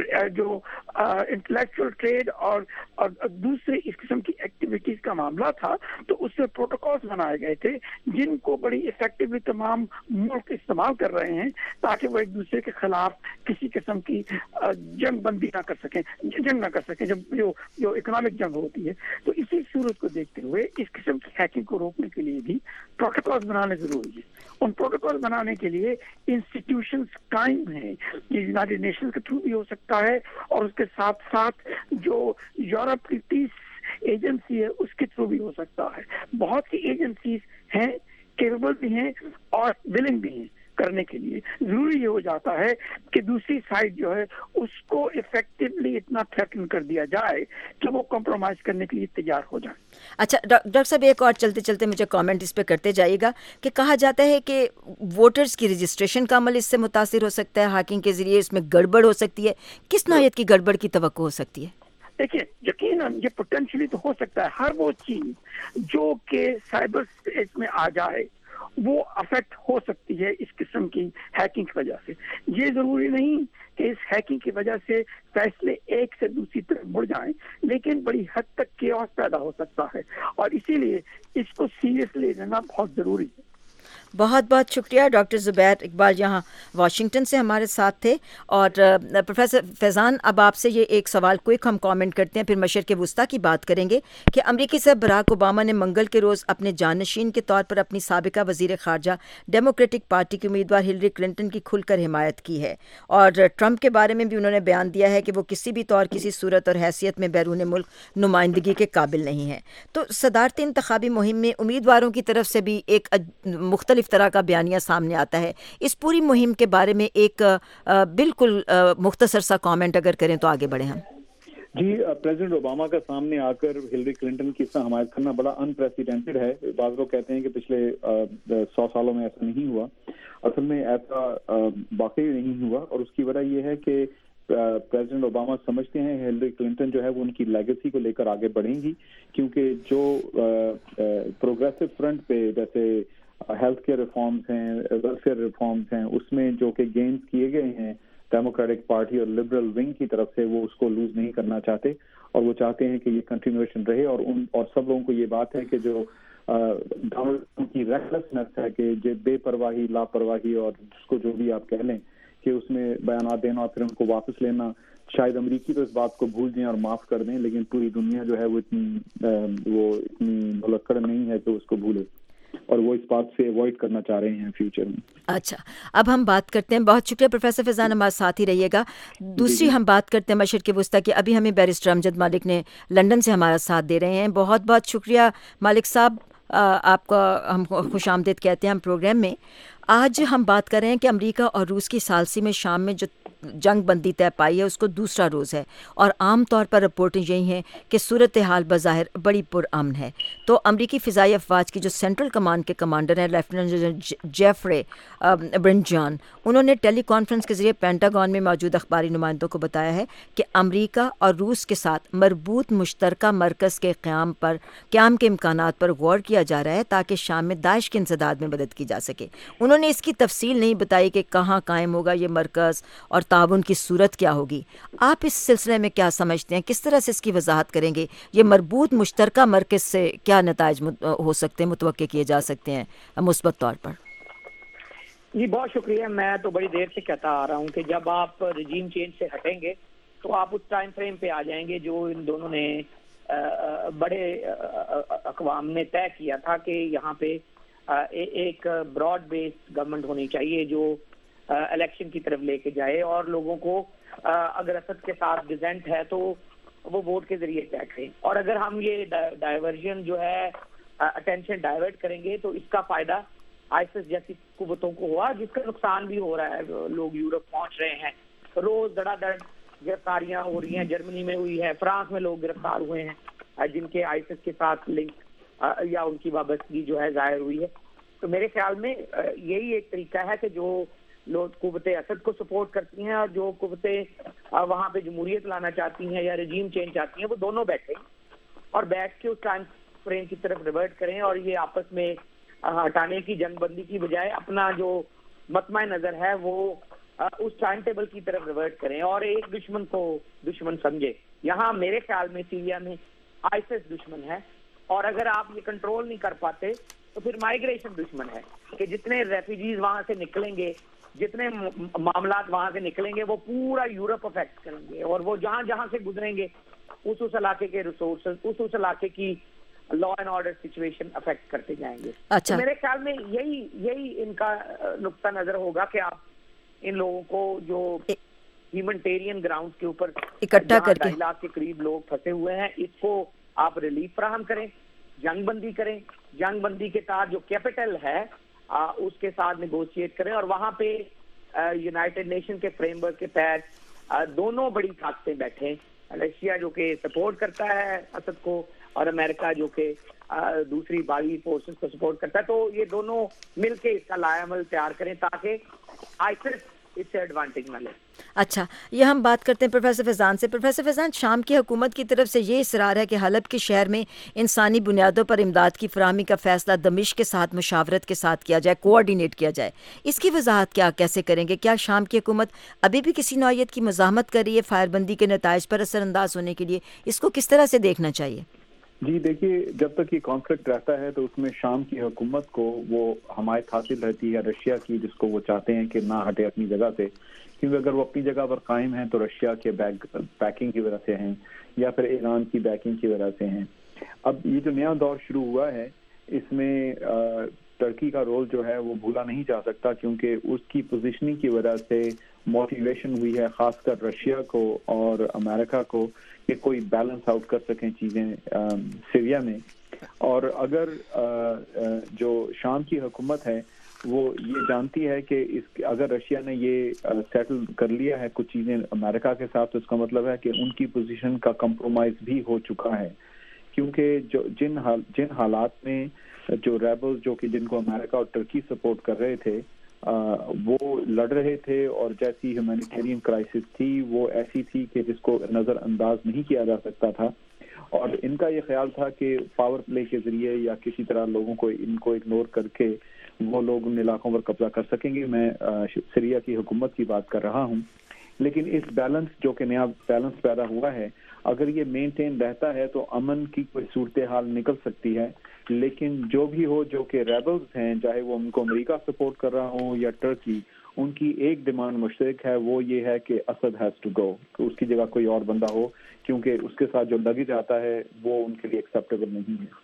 جو انٹلیکچوئل ٹریڈ اور اور دوسرے اس قسم کی ایکٹیویٹیز کا معاملہ تھا تو اس سے پروٹوکولز بنائے گئے تھے جن کو بڑی افیکٹولی تمام ملک استعمال کر رہے ہیں تاکہ وہ ایک دوسرے کے خلاف کسی قسم کی جنگ بندی نہ کر سکیں، جنگ نہ کر سکیں، جب جو جو اکنامک جنگ ہوتی ہے۔ تو اسی صورت کو دیکھتے ہوئے اس قسم کی ہیکنگ کو روکنے کے لیے بھی پروٹوکولز بنانے ضروری ہے۔ ان پروٹوکول بنانے کے لیے انسٹیٹیوشنز قائم ہیں، یہ یونائٹڈ نیشنز کے تھرو بھی ہو سکتا ہے، اور اس کے ساتھ ساتھ جو یورپ کی پیس ایجنسی ہے اس کے تھرو بھی ہو سکتا ہے۔ بہت سی ایجنسیز ہیں، کیپیبل بھی ہیں اور ولنگ بھی ہیں کرنے کے لیے۔ ضروری یہ ہو جاتا ہے کہ دوسری سائڈ جو ہے اس کو افیکٹولی اتنا تھریٹن کر دیا جائے کہ وہ کمپرومائز کرنے کے لیے تیار ہو جائے۔ اچھا ڈاکٹر صاحب، ایک اور چلتے چلتے مجھے کامنٹ اس پہ کرتے جائیے گا کہ کہا جاتا ہے کہ ووٹرز کی رجسٹریشن کا عمل اس سے متاثر ہو سکتا ہے، ہیکنگ کے ذریعے اس میں گڑبڑ ہو سکتی ہے۔ کس نوعیت کی گڑبڑ کی توقع ہو سکتی ہے؟ دیکھیے یقیناً یہ پوٹینشلی تو ہو سکتا ہے، ہر وہ چیز جو کہ سائبر اسپیس میں آ جائے وہ افیکٹ ہو سکتی ہے اس قسم کی ہیکنگ کی وجہ سے. یہ ضروری نہیں کہ اس ہیکنگ کی وجہ سے فیصلے ایک سے دوسری طرف بڑھ جائیں, لیکن بڑی حد تک کیوس پیدا ہو سکتا ہے, اور اسی لیے اس کو سیریسلی لینا بہت ضروری ہے. بہت بہت شکریہ ڈاکٹر زبیر اقبال یہاں واشنگٹن سے ہمارے ساتھ تھے. اور پروفیسر فیضان, اب آپ سے یہ ایک سوال کوئک ہم کامنٹ کرتے ہیں, پھر مشرق وسطیٰ کی بات کریں گے کہ امریکی صدر براک اوباما نے منگل کے روز اپنے جانشین کے طور پر اپنی سابقہ وزیر خارجہ ڈیموکریٹک پارٹی کی امیدوار ہلری کلنٹن کی کھل کر حمایت کی ہے, اور ٹرمپ کے بارے میں بھی انہوں نے بیان دیا ہے کہ وہ کسی بھی طور کسی صورت اور حیثیت میں بیرون ملک نمائندگی کے قابل نہیں ہیں. تو صدارتی انتخابی مہم میں امیدواروں کی طرف سے بھی ایک مختلف اس طرح کا بیانیہ سامنے آتا ہے. اس پوری مہم کے بارے میں ایک بالکل مختصر سا کامنٹ اگر کریں تو آگے بڑھیں ہم. جی, پریزیڈنٹ اوباما کا سامنے آ کر ہلری کلنٹن کی اس طرح حمایت کرنا بڑا انپریسیڈنٹڈ ہے. بعض لوگ کہتے ہیں کہ پچھلے سو سالوں میں ایسا نہیں ہوا. اصل میں ایسا واقعی نہیں ہوا, اور اس کی وجہ یہ ہے کہ پریزیڈنٹ اوباما سمجھتے ہیں ہلری کلنٹن جو ہے وہ ان کی لیگیسی کو لے کر آگے بڑھیں گی, کیونکہ جو پروگریسو فرنٹ پہ جیسے ہیلتھ کیئر ریفارمز ہیں, ویلفیئر ریفارمز ہیں, اس میں جو کہ گینز کیے گئے ہیں ڈیموکریٹک پارٹی اور لبرل ونگ کی طرف سے, وہ اس کو لوز نہیں کرنا چاہتے, اور وہ چاہتے ہیں کہ یہ کنٹینیویشن رہے. اور ان اور سب لوگوں کو یہ بات ہے کہ جو ڈونلڈ ٹرمپ کی ریکلیسنس ہے, کہ جو بے پرواہی, لاپرواہی, اور جس کو جو بھی آپ کہہ لیں, کہ اس میں بیانات دینا اور پھر ان کو واپس لینا, شاید امریکی تو اس بات کو بھول جائیں اور معاف کر دیں, لیکن پوری دنیا جو ہے وہ اتنی وہ اتنی بھلکڑ نہیں ہے کہ اس کو بھولے, اور وہ اس بات سے اوائڈ کرنا چاہ رہے ہیں فیوچر میں. اچھا, اب ہم بات کرتے ہیں, بہت شکریہ پروفیسر فیضان, ہمارے ساتھ ہی رہیے گا. دوسری ہم بات کرتے ہیں مشرق وسطیٰ کی. ابھی ہمیں بیرسٹر امجد مالک نے لندن سے ہمارا ساتھ دے رہے ہیں. بہت بہت شکریہ مالک صاحب, آپ کا ہم خوش آمدید کہتے ہیں ہم پروگرام میں. آج ہم بات کر رہے ہیں کہ امریکہ اور روس کی ثالثی میں شام میں جو جنگ بندی طے پائی ہے اس کو دوسرا روز ہے, اور عام طور پر رپورٹیں یہی ہیں کہ صورتحال بظاہر بڑی پرامن ہے. تو امریکی فضائی افواج کی جو سینٹرل کمانڈ کے کمانڈر ہیں لیفٹیننٹ جنرل جیفرے برنٹ جان, انہوں نے ٹیلی کانفرنس کے ذریعے پینٹاگون میں موجود اخباری نمائندوں کو بتایا ہے کہ امریکہ اور روس کے ساتھ مربوط مشترکہ مرکز کے قیام پر قیام کے امکانات پر غور کیا جا رہا ہے تاکہ شام میں داعش کے انسداد میں مدد کی جا سکے. انہوں نے اس کی تفصیل نہیں بتائی کہ کہاں قائم ہوگا یہ مرکز اور تعاون کی صورت کیا ہوگی. آپ اس سلسلے میں کیا سمجھتے ہیں, کس طرح سے اس کی وضاحت کریں گے؟ یہ مربوط مشترکہ مرکز سے کیا نتائج ہو سکتے ہیں, متوقع کیے جا سکتے ہیں مثبت طور پر؟ جی بہت شکریہ. میں تو بڑی دیر سے کہتا آ رہا ہوں کہ جب آپ رجیم چینج سے ہٹیں گے تو آپ اس ٹائم فریم پہ آ جائیں گے جو ان دونوں نے بڑے اقوام نے طے کیا تھا کہ یہاں پہ ایک براڈ بیسڈ گورنمنٹ ہونی چاہیے جو الیکشن کی طرف لے کے جائے, اور لوگوں کو اگر اسد کے ساتھ ڈیزنٹ ہے تو وہ ووٹ کے ذریعے طے کریں, اور اگر ہم یہ ڈائیورژن جو ہے اٹینشن ڈائیورٹ کریں گے تو اس کا فائدہ آئیسس جیسی قوتوں کو ہوا, جس کا نقصان بھی ہو رہا ہے. لوگ یورپ پہنچ رہے ہیں, روز دڑا دڑ گرفتاریاں ہو رہی ہیں. جرمنی میں ہوئی ہے, فرانس میں لوگ گرفتار ہوئے ہیں جن کے آئیسس کے ساتھ لنک یا ان کی وابستگی جو ہے ظاہر ہوئی ہے. تو میرے خیال میں یہی ایک طریقہ ہے کہ جو لوگ قوتیں اسد کو سپورٹ کرتی ہیں اور جو قوتیں وہاں پہ جمہوریت لانا چاہتی ہیں یا رجیم چینج چاہتی ہیں, وہ دونوں بیٹھیں اور بیٹھ کے اس ٹائم فریم کی طرف ریورٹ کریں, اور یہ آپس میں ہٹانے کی جنگ بندی کی بجائے اپنا جو مطمع نظر ہے وہ اس ٹائم ٹیبل کی طرف ریورٹ کریں اور ایک دشمن کو دشمن سمجھے. یہاں میرے خیال میں سیریا میں آئیسس دشمن ہے, اور اگر آپ یہ کنٹرول نہیں کر پاتے تو پھر مائیگریشن دشمن ہے, کہ جتنے ریفیوجیز وہاں سے نکلیں گے, جتنے معاملات وہاں سے نکلیں گے, وہ پورا یورپ افیکٹ کریں گے, اور وہ جہاں جہاں سے گزریں گے اس اس علاقے کے ریسورسز, اس اس علاقے کی law and order situation affect کرتے جائیں گے. اچھا. میرے خیال میں یہی یہی ان کا نقطہ نظر ہوگا کہ آپ ان لوگوں کو جو ہیومنٹیرین گراؤنڈ کے اوپر اکٹھا کر کے ڈھائی لاکھ کے قریب لوگ پھنسے ہوئے ہیں, اس کو آپ ریلیف فراہم کریں, جنگ بندی کریں, جنگ بندی کے ساتھ جو کیپٹل ہے اس کے ساتھ نیگوشیٹ کریں, اور وہاں پہ یونائٹڈ نیشن کے فریم ورک کے تحت دونوں بڑی طاقتیں بیٹھیں, رشیا جو کہ سپورٹ کرتا ہے اسد کو اور امریکہ جو کہ دوسری باغی فورسز کو سپورٹ کرتا ہے, تو یہ دونوں مل کے اس کا لائحہ عمل تیار کریں تاکہ آئیسس اس سے ایڈوانٹیج نہ لیں. اچھا، یہ ہم بات کرتے ہیں پروفیسر فیضان سے. پروفیسر فیضان، شام کی حکومت کی طرف سے یہ اصرار ہے کہ حلب کے شہر میں انسانی بنیادوں پر امداد کی فراہمی کا فیصلہ دمشق کے ساتھ مشاورت کے ساتھ کیا جائے، کوآرڈینیٹ کیا جائے. اس کی وضاحت کیا کیسے کریں گے؟ کیا شام کی حکومت ابھی بھی کسی نوعیت کی مزاحمت کر رہی ہے فائر بندی کے نتائج پر اثر انداز ہونے کے لیے؟ اس کو کس طرح سے دیکھنا چاہیے؟ جی دیکھیے، جب تک یہ کانفلکٹ رہتا ہے تو اس میں شام کی حکومت کو وہ حمایت حاصل رہتی ہے رشیا کی، جس کو وہ چاہتے ہیں کہ نہ ہٹے اپنی جگہ سے، کیونکہ اگر وہ اپنی جگہ پر قائم ہیں تو رشیا کے بیک بیکنگ کی وجہ سے ہیں یا پھر ایران کی بیکنگ کی وجہ سے ہیں. اب یہ جو نیا دور شروع ہوا ہے اس میں ترکی کا رول جو ہے وہ بھولا نہیں جا سکتا، کیونکہ اس کی پوزیشننگ کی وجہ سے موٹیویشن ہوئی ہے خاص کر رشیا کو اور امریکہ کو کہ کوئی بیلنس آؤٹ کر سکیں چیزیں سیریا میں. اور اگر جو شام کی حکومت ہے وہ یہ جانتی ہے کہ اس اگر رشیا نے یہ سیٹل کر لیا ہے کچھ چیزیں امریکہ کے ساتھ، تو اس کا مطلب ہے کہ ان کی پوزیشن کا کمپرومائز بھی ہو چکا ہے. کیونکہ جو جن حال جن حالات میں جو ریبلز جو کہ جن کو امریکہ اور ترکی سپورٹ کر رہے تھے وہ لڑ رہے تھے، اور جیسی ہیومینیٹیرین کرائسس تھی وہ ایسی تھی کہ جس کو نظر انداز نہیں کیا جا سکتا تھا. اور ان کا یہ خیال تھا کہ پاور پلے کے ذریعے یا کسی طرح لوگوں کو ان کو اگنور کر کے وہ لوگ ان علاقوں پر قبضہ کر سکیں گے. میں سیریا کی حکومت کی بات کر رہا ہوں. لیکن اس بیلنس جو کہ نیا بیلنس پیدا ہوا ہے، اگر یہ مینٹین رہتا ہے تو امن کی کوئی صورتحال نکل سکتی ہے. لیکن جو بھی ہو، جو کہ ریبلز ہیں، چاہے وہ ان کو امریکہ سپورٹ کر رہا ہوں یا ٹرکی، ان کی ایک ڈیمانڈ مشترک ہے، وہ یہ ہے کہ اسد ہیز ٹو گو، اس کی جگہ کوئی اور بندہ ہو، کیونکہ اس کے ساتھ جو لگی جاتا ہے وہ ان کے لیے ایکسیپٹیبل نہیں ہے.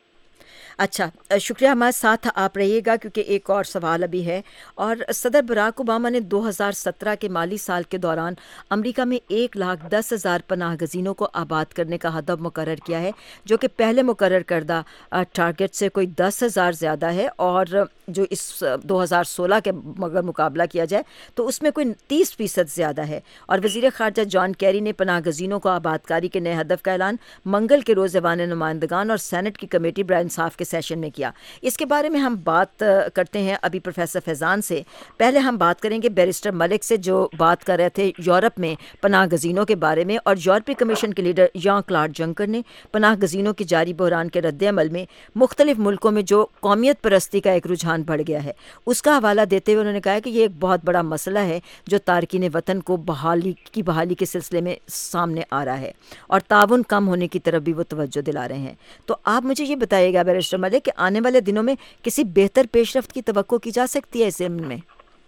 اچھا، شکریہ. ہمارے ساتھ آپ رہیے گا کیونکہ ایک اور سوال ابھی ہے. اور صدر براک اوباما نے دو ہزار سترہ کے مالی سال کے دوران امریکہ میں ایک لاکھ دس ہزار پناہ گزینوں کو آباد کرنے کا ہدف مقرر کیا ہے، جو کہ پہلے مقرر کردہ ٹارگٹ سے کوئی دس ہزار زیادہ ہے، اور جو اس دو ہزار سولہ کے مگر مقابلہ کیا جائے تو اس میں کوئی تیس فیصد زیادہ ہے. اور وزیر خارجہ جان کیری نے پناہ گزینوں کو آباد کاری کے نئے ہدف کا اعلان منگل کے روز ایوان نمائندگان اور سینٹ کی کمیٹی برائے انصاف کے سیشن میں کیا. اس کے بارے میں ہم بات کرتے ہیں ابھی پروفیسر فیضان سے. پہلے ہم بات کریں گے بیرسٹر ملک سے، جو بات کر رہے تھے یورپ میں پناہ گزینوں کے بارے میں. اور یورپی کمیشن کے لیڈر جان کلاڈ جنکر نے پناہ گزینوں کی جاری بحران کے رد عمل میں مختلف ملکوں میں جو قومیت پرستی کا ایک رجحان بڑھ گیا ہے اس کا حوالہ دیتے ہوئے انہوں نے کہا کہ یہ ایک بہت بڑا مسئلہ ہے جو تارکین وطن کو بحالی کی بحالی کے سلسلے میں سامنے آ رہا ہے، اور تعاون کم ہونے کی طرف بھی وہ توجہ دلا رہے ہیں. تو آپ مجھے یہ بتائیے گا بیرسٹر ملک کہ آنے والے دنوں میں کسی بہتر پیش رفت کی توقع کی جا سکتی ہے اس ضمن میں؟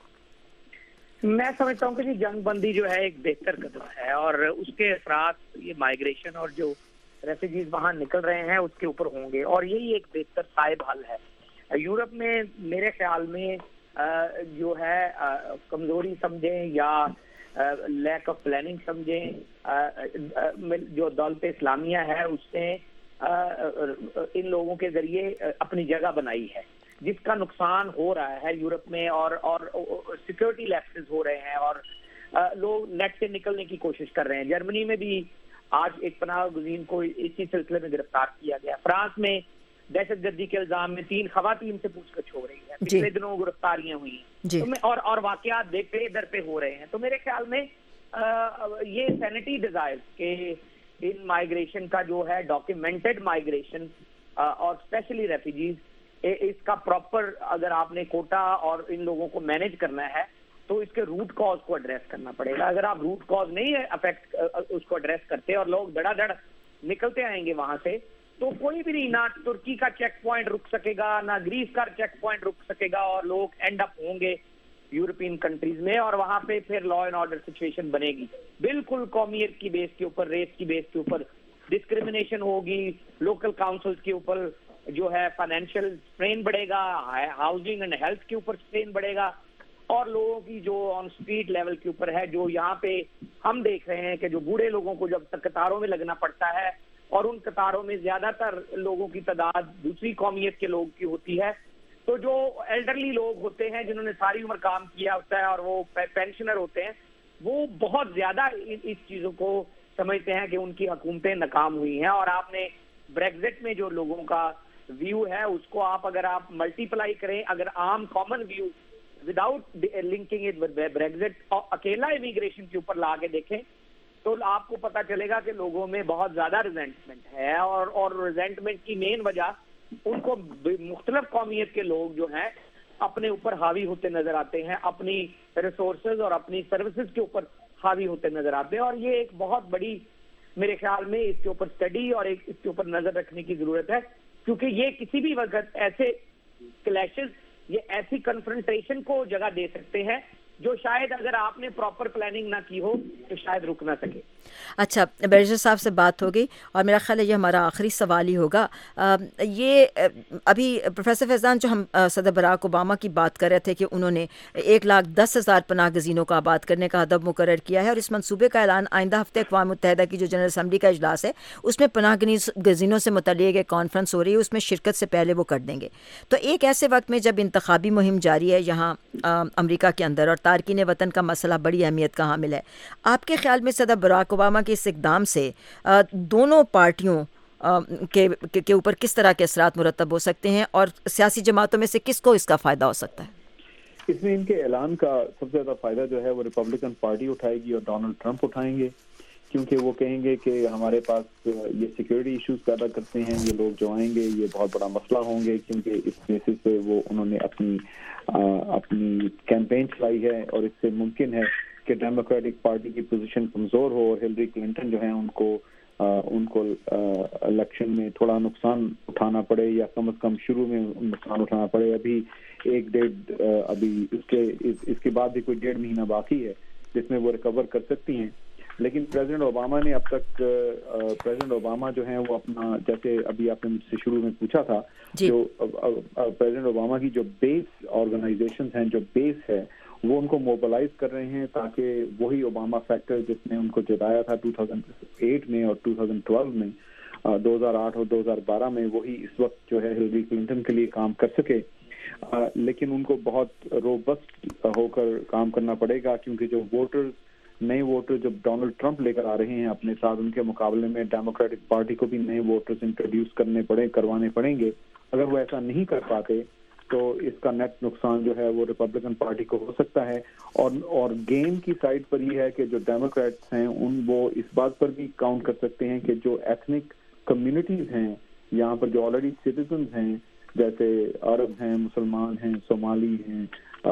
میں سمجھتا ہوں کہ جی جنگ بندی جو ہے ایک بہتر قدم ہے، اور اس کے اثرات یہ مائیگریشن اور جو ریفیوجیز وہاں نکل رہے ہیں اس کے اوپر ہوں گے، اور یہی ایک بہتر صائب حل ہے. یورپ میں میرے خیال میں جو ہے کمزوری سمجھیں یا لیک آف پلاننگ سمجھیں، جو دولت اسلامیہ ہے اس نے ان لوگوں کے ذریعے اپنی جگہ بنائی ہے، جس کا نقصان ہو رہا ہے یورپ میں، اور اور سیکورٹی لیپسز ہو رہے ہیں، اور لوگ نیٹ سے نکلنے کی کوشش کر رہے ہیں. جرمنی میں بھی آج ایک پناہ گزین کو اسی سلسلے میں گرفتار کیا گیا. فرانس میں دہشت گردی کے الزام میں تین خواتین سے پوچھ گچھ ہو رہی ہے، پچھلے دنوں گرفتاریاں ہوئی ہیں، اور اور واقعات دیکھتے ادھر پہ ہو رہے ہیں. تو میرے خیال میں یہ سینٹی ڈیزائر کہ ان مائیگریشن کا جو ہے ڈاکیومنٹڈ مائیگریشن اور اسپیشلی ریفیوجیز، اس کا پراپر اگر آپ نے کوٹا اور ان لوگوں کو مینیج کرنا ہے تو اس کے روٹ کاز کو ایڈریس کرنا پڑے گا. اگر آپ روٹ کاز نہیں افیکٹ اس کو ایڈریس کرتے اور لوگ دڑا دڑ نکلتے آئیں گے وہاں سے، تو کوئی بھی نہیں، نہ ترکی کا چیک پوائنٹ رک سکے گا، نہ گریس کا چیک پوائنٹ رک سکے گا، اور لوگ اینڈ اپ ہوں گے یورپین کنٹریز میں، اور وہاں پہ پھر لا اینڈ آرڈر سچویشن بنے گی. بالکل قومیت کی بیس کے اوپر، ریس کی بیس کے اوپر ڈسکریمنیشن ہوگی. لوکل کاؤنسلز کے اوپر جو ہے فائنینشیل اسٹرین بڑھے گا، ہاؤسنگ اینڈ ہیلتھ کے اوپر اسٹرین بڑھے گا، اور لوگوں کی جو آن اسٹریٹ لیول کے اوپر ہے، جو یہاں پہ ہم دیکھ رہے ہیں کہ جو بوڑھے لوگوں کو جب تک قطاروں میں لگنا پڑتا ہے، اور ان قطاروں میں زیادہ تر لوگوں کی تعداد دوسری قومیت کے لوگ کی ہوتی ہے، تو جو ایلڈرلی لوگ ہوتے ہیں جنہوں نے ساری عمر کام کیا ہوتا ہے اور وہ پینشنر ہوتے ہیں، وہ بہت زیادہ اس چیزوں کو سمجھتے ہیں کہ ان کی حکومتیں ناکام ہوئی ہیں. اور آپ نے بریگزٹ میں جو لوگوں کا ویو ہے اس کو آپ اگر آپ ملٹی پلائی کریں، اگر عام common view without linking it with Brexit, اور اکیلا امیگریشن کے اوپر لا کے دیکھیں تو آپ کو پتا چلے گا کہ لوگوں میں بہت زیادہ ریزنٹمنٹ ہے، اور اور ریزنٹمنٹ کی مین وجہ ان کو مختلف قومیت کے لوگ جو ہیں اپنے اوپر حاوی ہوتے نظر آتے ہیں، اپنی ریسورسز اور اپنی سروسز کے اوپر حاوی ہوتے نظر آتے ہیں، اور یہ ایک بہت بڑی میرے خیال میں اس کے اوپر اسٹڈی اور ایک اس کے اوپر نظر رکھنے کی ضرورت ہے، کیونکہ یہ کسی بھی وقت ایسے کلیشز، یہ ایسی کنفرنٹیشن کو جگہ دے سکتے ہیں جو شاید اگر آپ نے پراپر پلاننگ نہ کی ہو تو شاید رک نہ سکے۔ اچھا، بیرسٹر صاحب سے بات ہوگی اور میرا خیال ہے یہ ہمارا آخری سوال ہی ہوگا۔ یہ ابھی پروفیسر فیضان، جو ہم صدر براک اوباما کی بات کر رہے تھے کہ انہوں نے ایک لاکھ دس ہزار پناہ گزینوں کو آباد کرنے کا ہدف مقرر کیا ہے، اور اس منصوبے کا اعلان آئندہ ہفتے اقوام متحدہ کی جو جنرل اسمبلی کا اجلاس ہے اس میں پناہ گزینوں سے متعلق ایک کانفرنس ہو رہی ہے، اس میں شرکت سے پہلے وہ کر دیں گے۔ تو ایک ایسے وقت میں جب انتخابی مہم جاری ہے یہاں امریکہ کے اندر اور تارکین وطن کا مسئلہ بڑی اہمیت کا حامل ہے، آپ کے خیال میں صدر براک اوباما کے اس اقدام سے دونوں پارٹیوں کے کے اوپر کس طرح کے اثرات مرتب ہو سکتے ہیں، اور سیاسی جماعتوں میں سے کس کو اس کا فائدہ ہو سکتا ہے؟ اس میں ان کے اعلان کا سب سے زیادہ فائدہ جو ہے وہ ریپبلکن پارٹی اٹھائے گی اور ڈونلڈ ٹرمپ اٹھائیں گے، کیونکہ وہ کہیں گے کہ ہمارے پاس یہ سیکورٹی ایشوز پیدا کرتے ہیں، یہ لوگ جو آئیں گے یہ بہت بڑا مسئلہ ہوں گے، کیونکہ اس بیسس پہ وہ انہوں نے اپنی اپنی کیمپین چلائی ہے، اور اس سے ممکن ہے کہ ڈیموکریٹک پارٹی کی پوزیشن کمزور ہو اور ہلری کلنٹن جو ہیں ان کو ان کو الیکشن میں تھوڑا نقصان اٹھانا پڑے، یا کم از کم شروع میں نقصان اٹھانا پڑے۔ ابھی ایک ڈیڑھ ابھی اس کے اس کے بعد بھی کوئی ڈیڑھ مہینہ باقی ہے جس میں وہ ریکور کر سکتی ہیں، لیکن پریزیڈنٹ اوباما نے اب تک پریزیڈنٹ اوباما جو ہیں وہ اپنا، جیسے ابھی آپ نے مجھ سے شروع میں پوچھا تھا، جو پریزیڈنٹ اوباما کی جو بیس آرگنائزیشنز ہیں، جو بیس ہے، وہ ان کو موبلائز کر رہے ہیں تاکہ وہی اوباما فیکٹر جس نے ان کو جتایا تھا دو ہزار آٹھ میں اور دو ہزار بارہ میں دو ہزار آٹھ اور دو ہزار بارہ میں، وہی اس وقت جو ہے ہلری کلنٹن کے لیے کام کر سکے، لیکن ان کو بہت روبسٹ ہو کر کام کرنا پڑے گا، کیونکہ جو ووٹرز نئے ووٹر جب ڈونلڈ ٹرمپ لے کر آ رہے ہیں اپنے ساتھ، ان کے مقابلے میں ڈیموکریٹک پارٹی کو بھی نئے ووٹرز انٹروڈیوس کرنے پڑے کروانے پڑیں گے۔ اگر وہ ایسا نہیں کر پاتے تو اس کا نیٹ نقصان جو ہے وہ ریپبلکن پارٹی کو ہو سکتا ہے، اور اور گیم کی سائڈ پر یہ ہے کہ جو ڈیموکریٹس ہیں ان وہ اس بات پر بھی کاؤنٹ کر سکتے ہیں کہ جو ایتھنک کمیونٹیز ہیں یہاں پر، جو آلریڈی سٹیزنز ہیں، جیسے عرب ہیں، مسلمان ہیں، صومالی ہیں،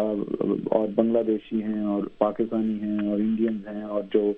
اور بنگلہ دیشی ہیں، اور پاکستانی ہیں، اور انڈینز ہیں، اور جو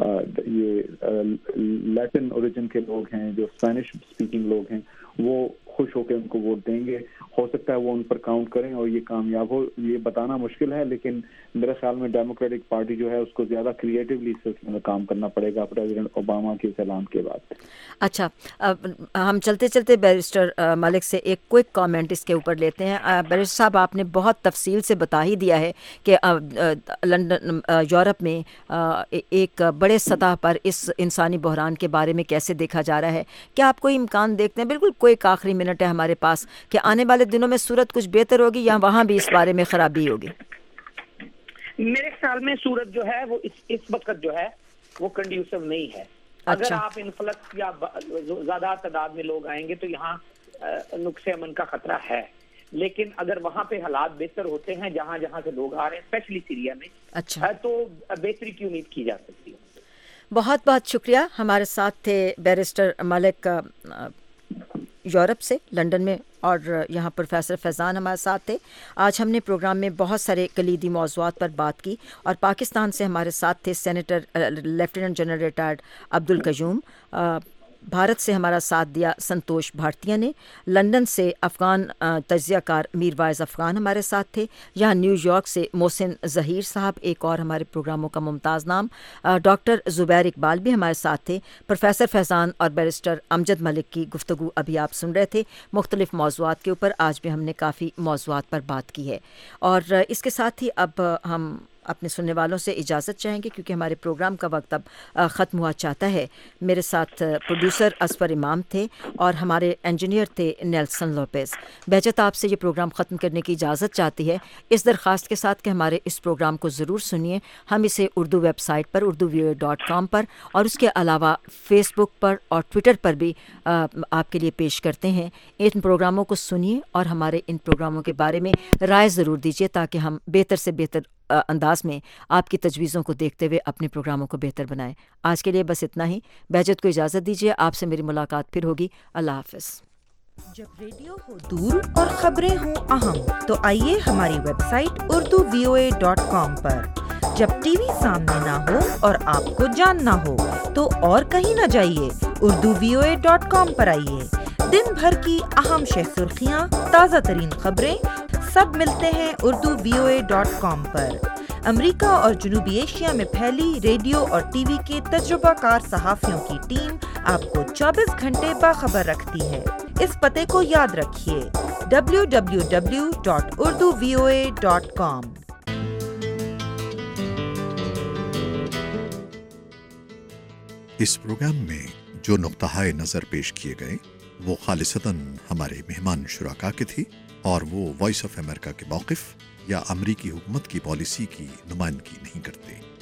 یہ لیٹن اوریجن کے لوگ ہیں، جو اسپینش اسپیکنگ لوگ ہیں، وہ خوش ہو کے ان کو ووٹ دیں گے۔ ہو سکتا ہے وہ ان پر کاؤنٹ کریں اور یہ کامیاب ہو، یہ بتانا مشکل ہے، لیکن میرے خیال میں ڈیموکریٹک پارٹی جو ہے اس کو زیادہ کریٹیولی اس سلسلے میں کام کرنا پڑے گا پریزیڈنٹ اوباما کے اعلان کے بعد۔ اچھا، ہم چلتے چلتے بیرسٹر ملک سے ایک کوئک کامنٹ اس کے اوپر لیتے ہیں۔ بیرسٹر صاحب، آپ نے بہت تفصیل سے بتا ہی دیا ہے کہ لندن یورپ میں ایک بڑے سطح پر اس انسانی بحران کے بارے میں کیسے دیکھا جا رہا ہے۔ کیا آپ کوئی امکان دیکھتے ہیں، بالکل کوئی ایک آخری منٹ ہے ہمارے پاس، کہ آنے والے دنوں میں صورت کچھ بہتر ہوگی یا وہاں بھی اس بارے میں خرابی ہوگی؟ میرے خیال میں صورت جو ہے وہ اس اس وقت جو ہے وہ کنڈیوسو نہیں ہے۔ اگر آپ انفلکس یا زیادہ تعداد میں لوگ آئیں گے تو یہاں نقص امن کا خطرہ ہے، لیکن اگر وہاں پہ حالات بہتر ہوتے ہیں جہاں جہاں سے لوگ آ رہے ہیں، اسپیشلی سیریا میں، اچھا، تو بہتری کی امید کی جا سکتی ہے۔ بہت بہت شکریہ۔ ہمارے ساتھ تھے بیرسٹر ملک یورپ سے، لنڈن میں، اور یہاں پروفیسر فیضان ہمارے ساتھ تھے۔ آج ہم نے پروگرام میں بہت سارے کلیدی موضوعات پر بات کی، اور پاکستان سے ہمارے ساتھ تھے سینیٹر لیفٹیننٹ جنرل ریٹائرڈ عبد القیوم، بھارت سے ہمارا ساتھ دیا سنتوش بھارتیہ نے، لندن سے افغان تجزیہ کار میر وائز افغان ہمارے ساتھ تھے، یہاں نیو یارک سے محسن ظہیر صاحب، ایک اور ہمارے پروگراموں کا ممتاز نام، ڈاکٹر زبیر اقبال بھی ہمارے ساتھ تھے، پروفیسر فیضان اور بیرسٹر امجد ملک کی گفتگو ابھی آپ سن رہے تھے مختلف موضوعات کے اوپر۔ آج بھی ہم نے کافی موضوعات پر بات کی ہے، اور اس کے ساتھ ہی اب ہم اپنے سننے والوں سے اجازت چاہیں گے کیونکہ ہمارے پروگرام کا وقت اب ختم ہوا چاہتا ہے. میرے ساتھ پروڈیوسر اصفر امام تھے اور ہمارے انجینئر تھے نیلسن لوپیز. بہجت آپ سے یہ پروگرام ختم کرنے کی اجازت چاہتی ہے اس درخواست کے ساتھ کہ ہمارے اس پروگرام کو ضرور سنیے. ہم اسے اردو ویب سائٹ پر Urdu V O A dot com پر اور اس کے علاوہ فیس بک پر اور ٹویٹر پر بھی آپ کے لیے پیش کرتے ہیں. ان پروگراموں کو سنیے اور ہمارے ان پروگراموں کے بارے میں رائے ضرور دیجیے تاکہ ہم بہتر سے بہتر انداز میں آپ کی تجویزوں کو دیکھتے ہوئے اپنے پروگراموں کو بہتر بنائیں. آج کے لیے بس اتنا ہی. بہجت کو اجازت دیجیے. آپ سے میری ملاقات پھر ہوگی. اللہ حافظ. جب ریڈیو ہو دور اور خبریں ہوں اہم تو آئیے ہماری website Urdu V O A dot com پر. جب ٹی وی سامنے نہ ہو اور آپ کو جاننا ہو تو اور کہیں نہ جائیے, Urdu V O A dot com پر آئیے. دن بھر کی اہم شہ سرخیاں, تازہ ترین خبریں سب ملتے ہیں Urdu V O A dot com پر. امریکہ اور جنوبی ایشیا میں پھیلی ریڈیو اور ٹی وی کے تجربہ کار صحافیوں کی ٹیم آپ کو چوبیس گھنٹے باخبر رکھتی ہے. اس پتے کو یاد رکھیے W W W dot Urdu V O A dot com. اس پروگرام میں جو نقطہ نظر پیش کیے گئے وہ خالصتاً ہمارے مہمان شرکا کے تھی اور وہ وائس آف امریکہ کے موقف یا امریکی حکومت کی پالیسی کی نمائندگی نہیں کرتے.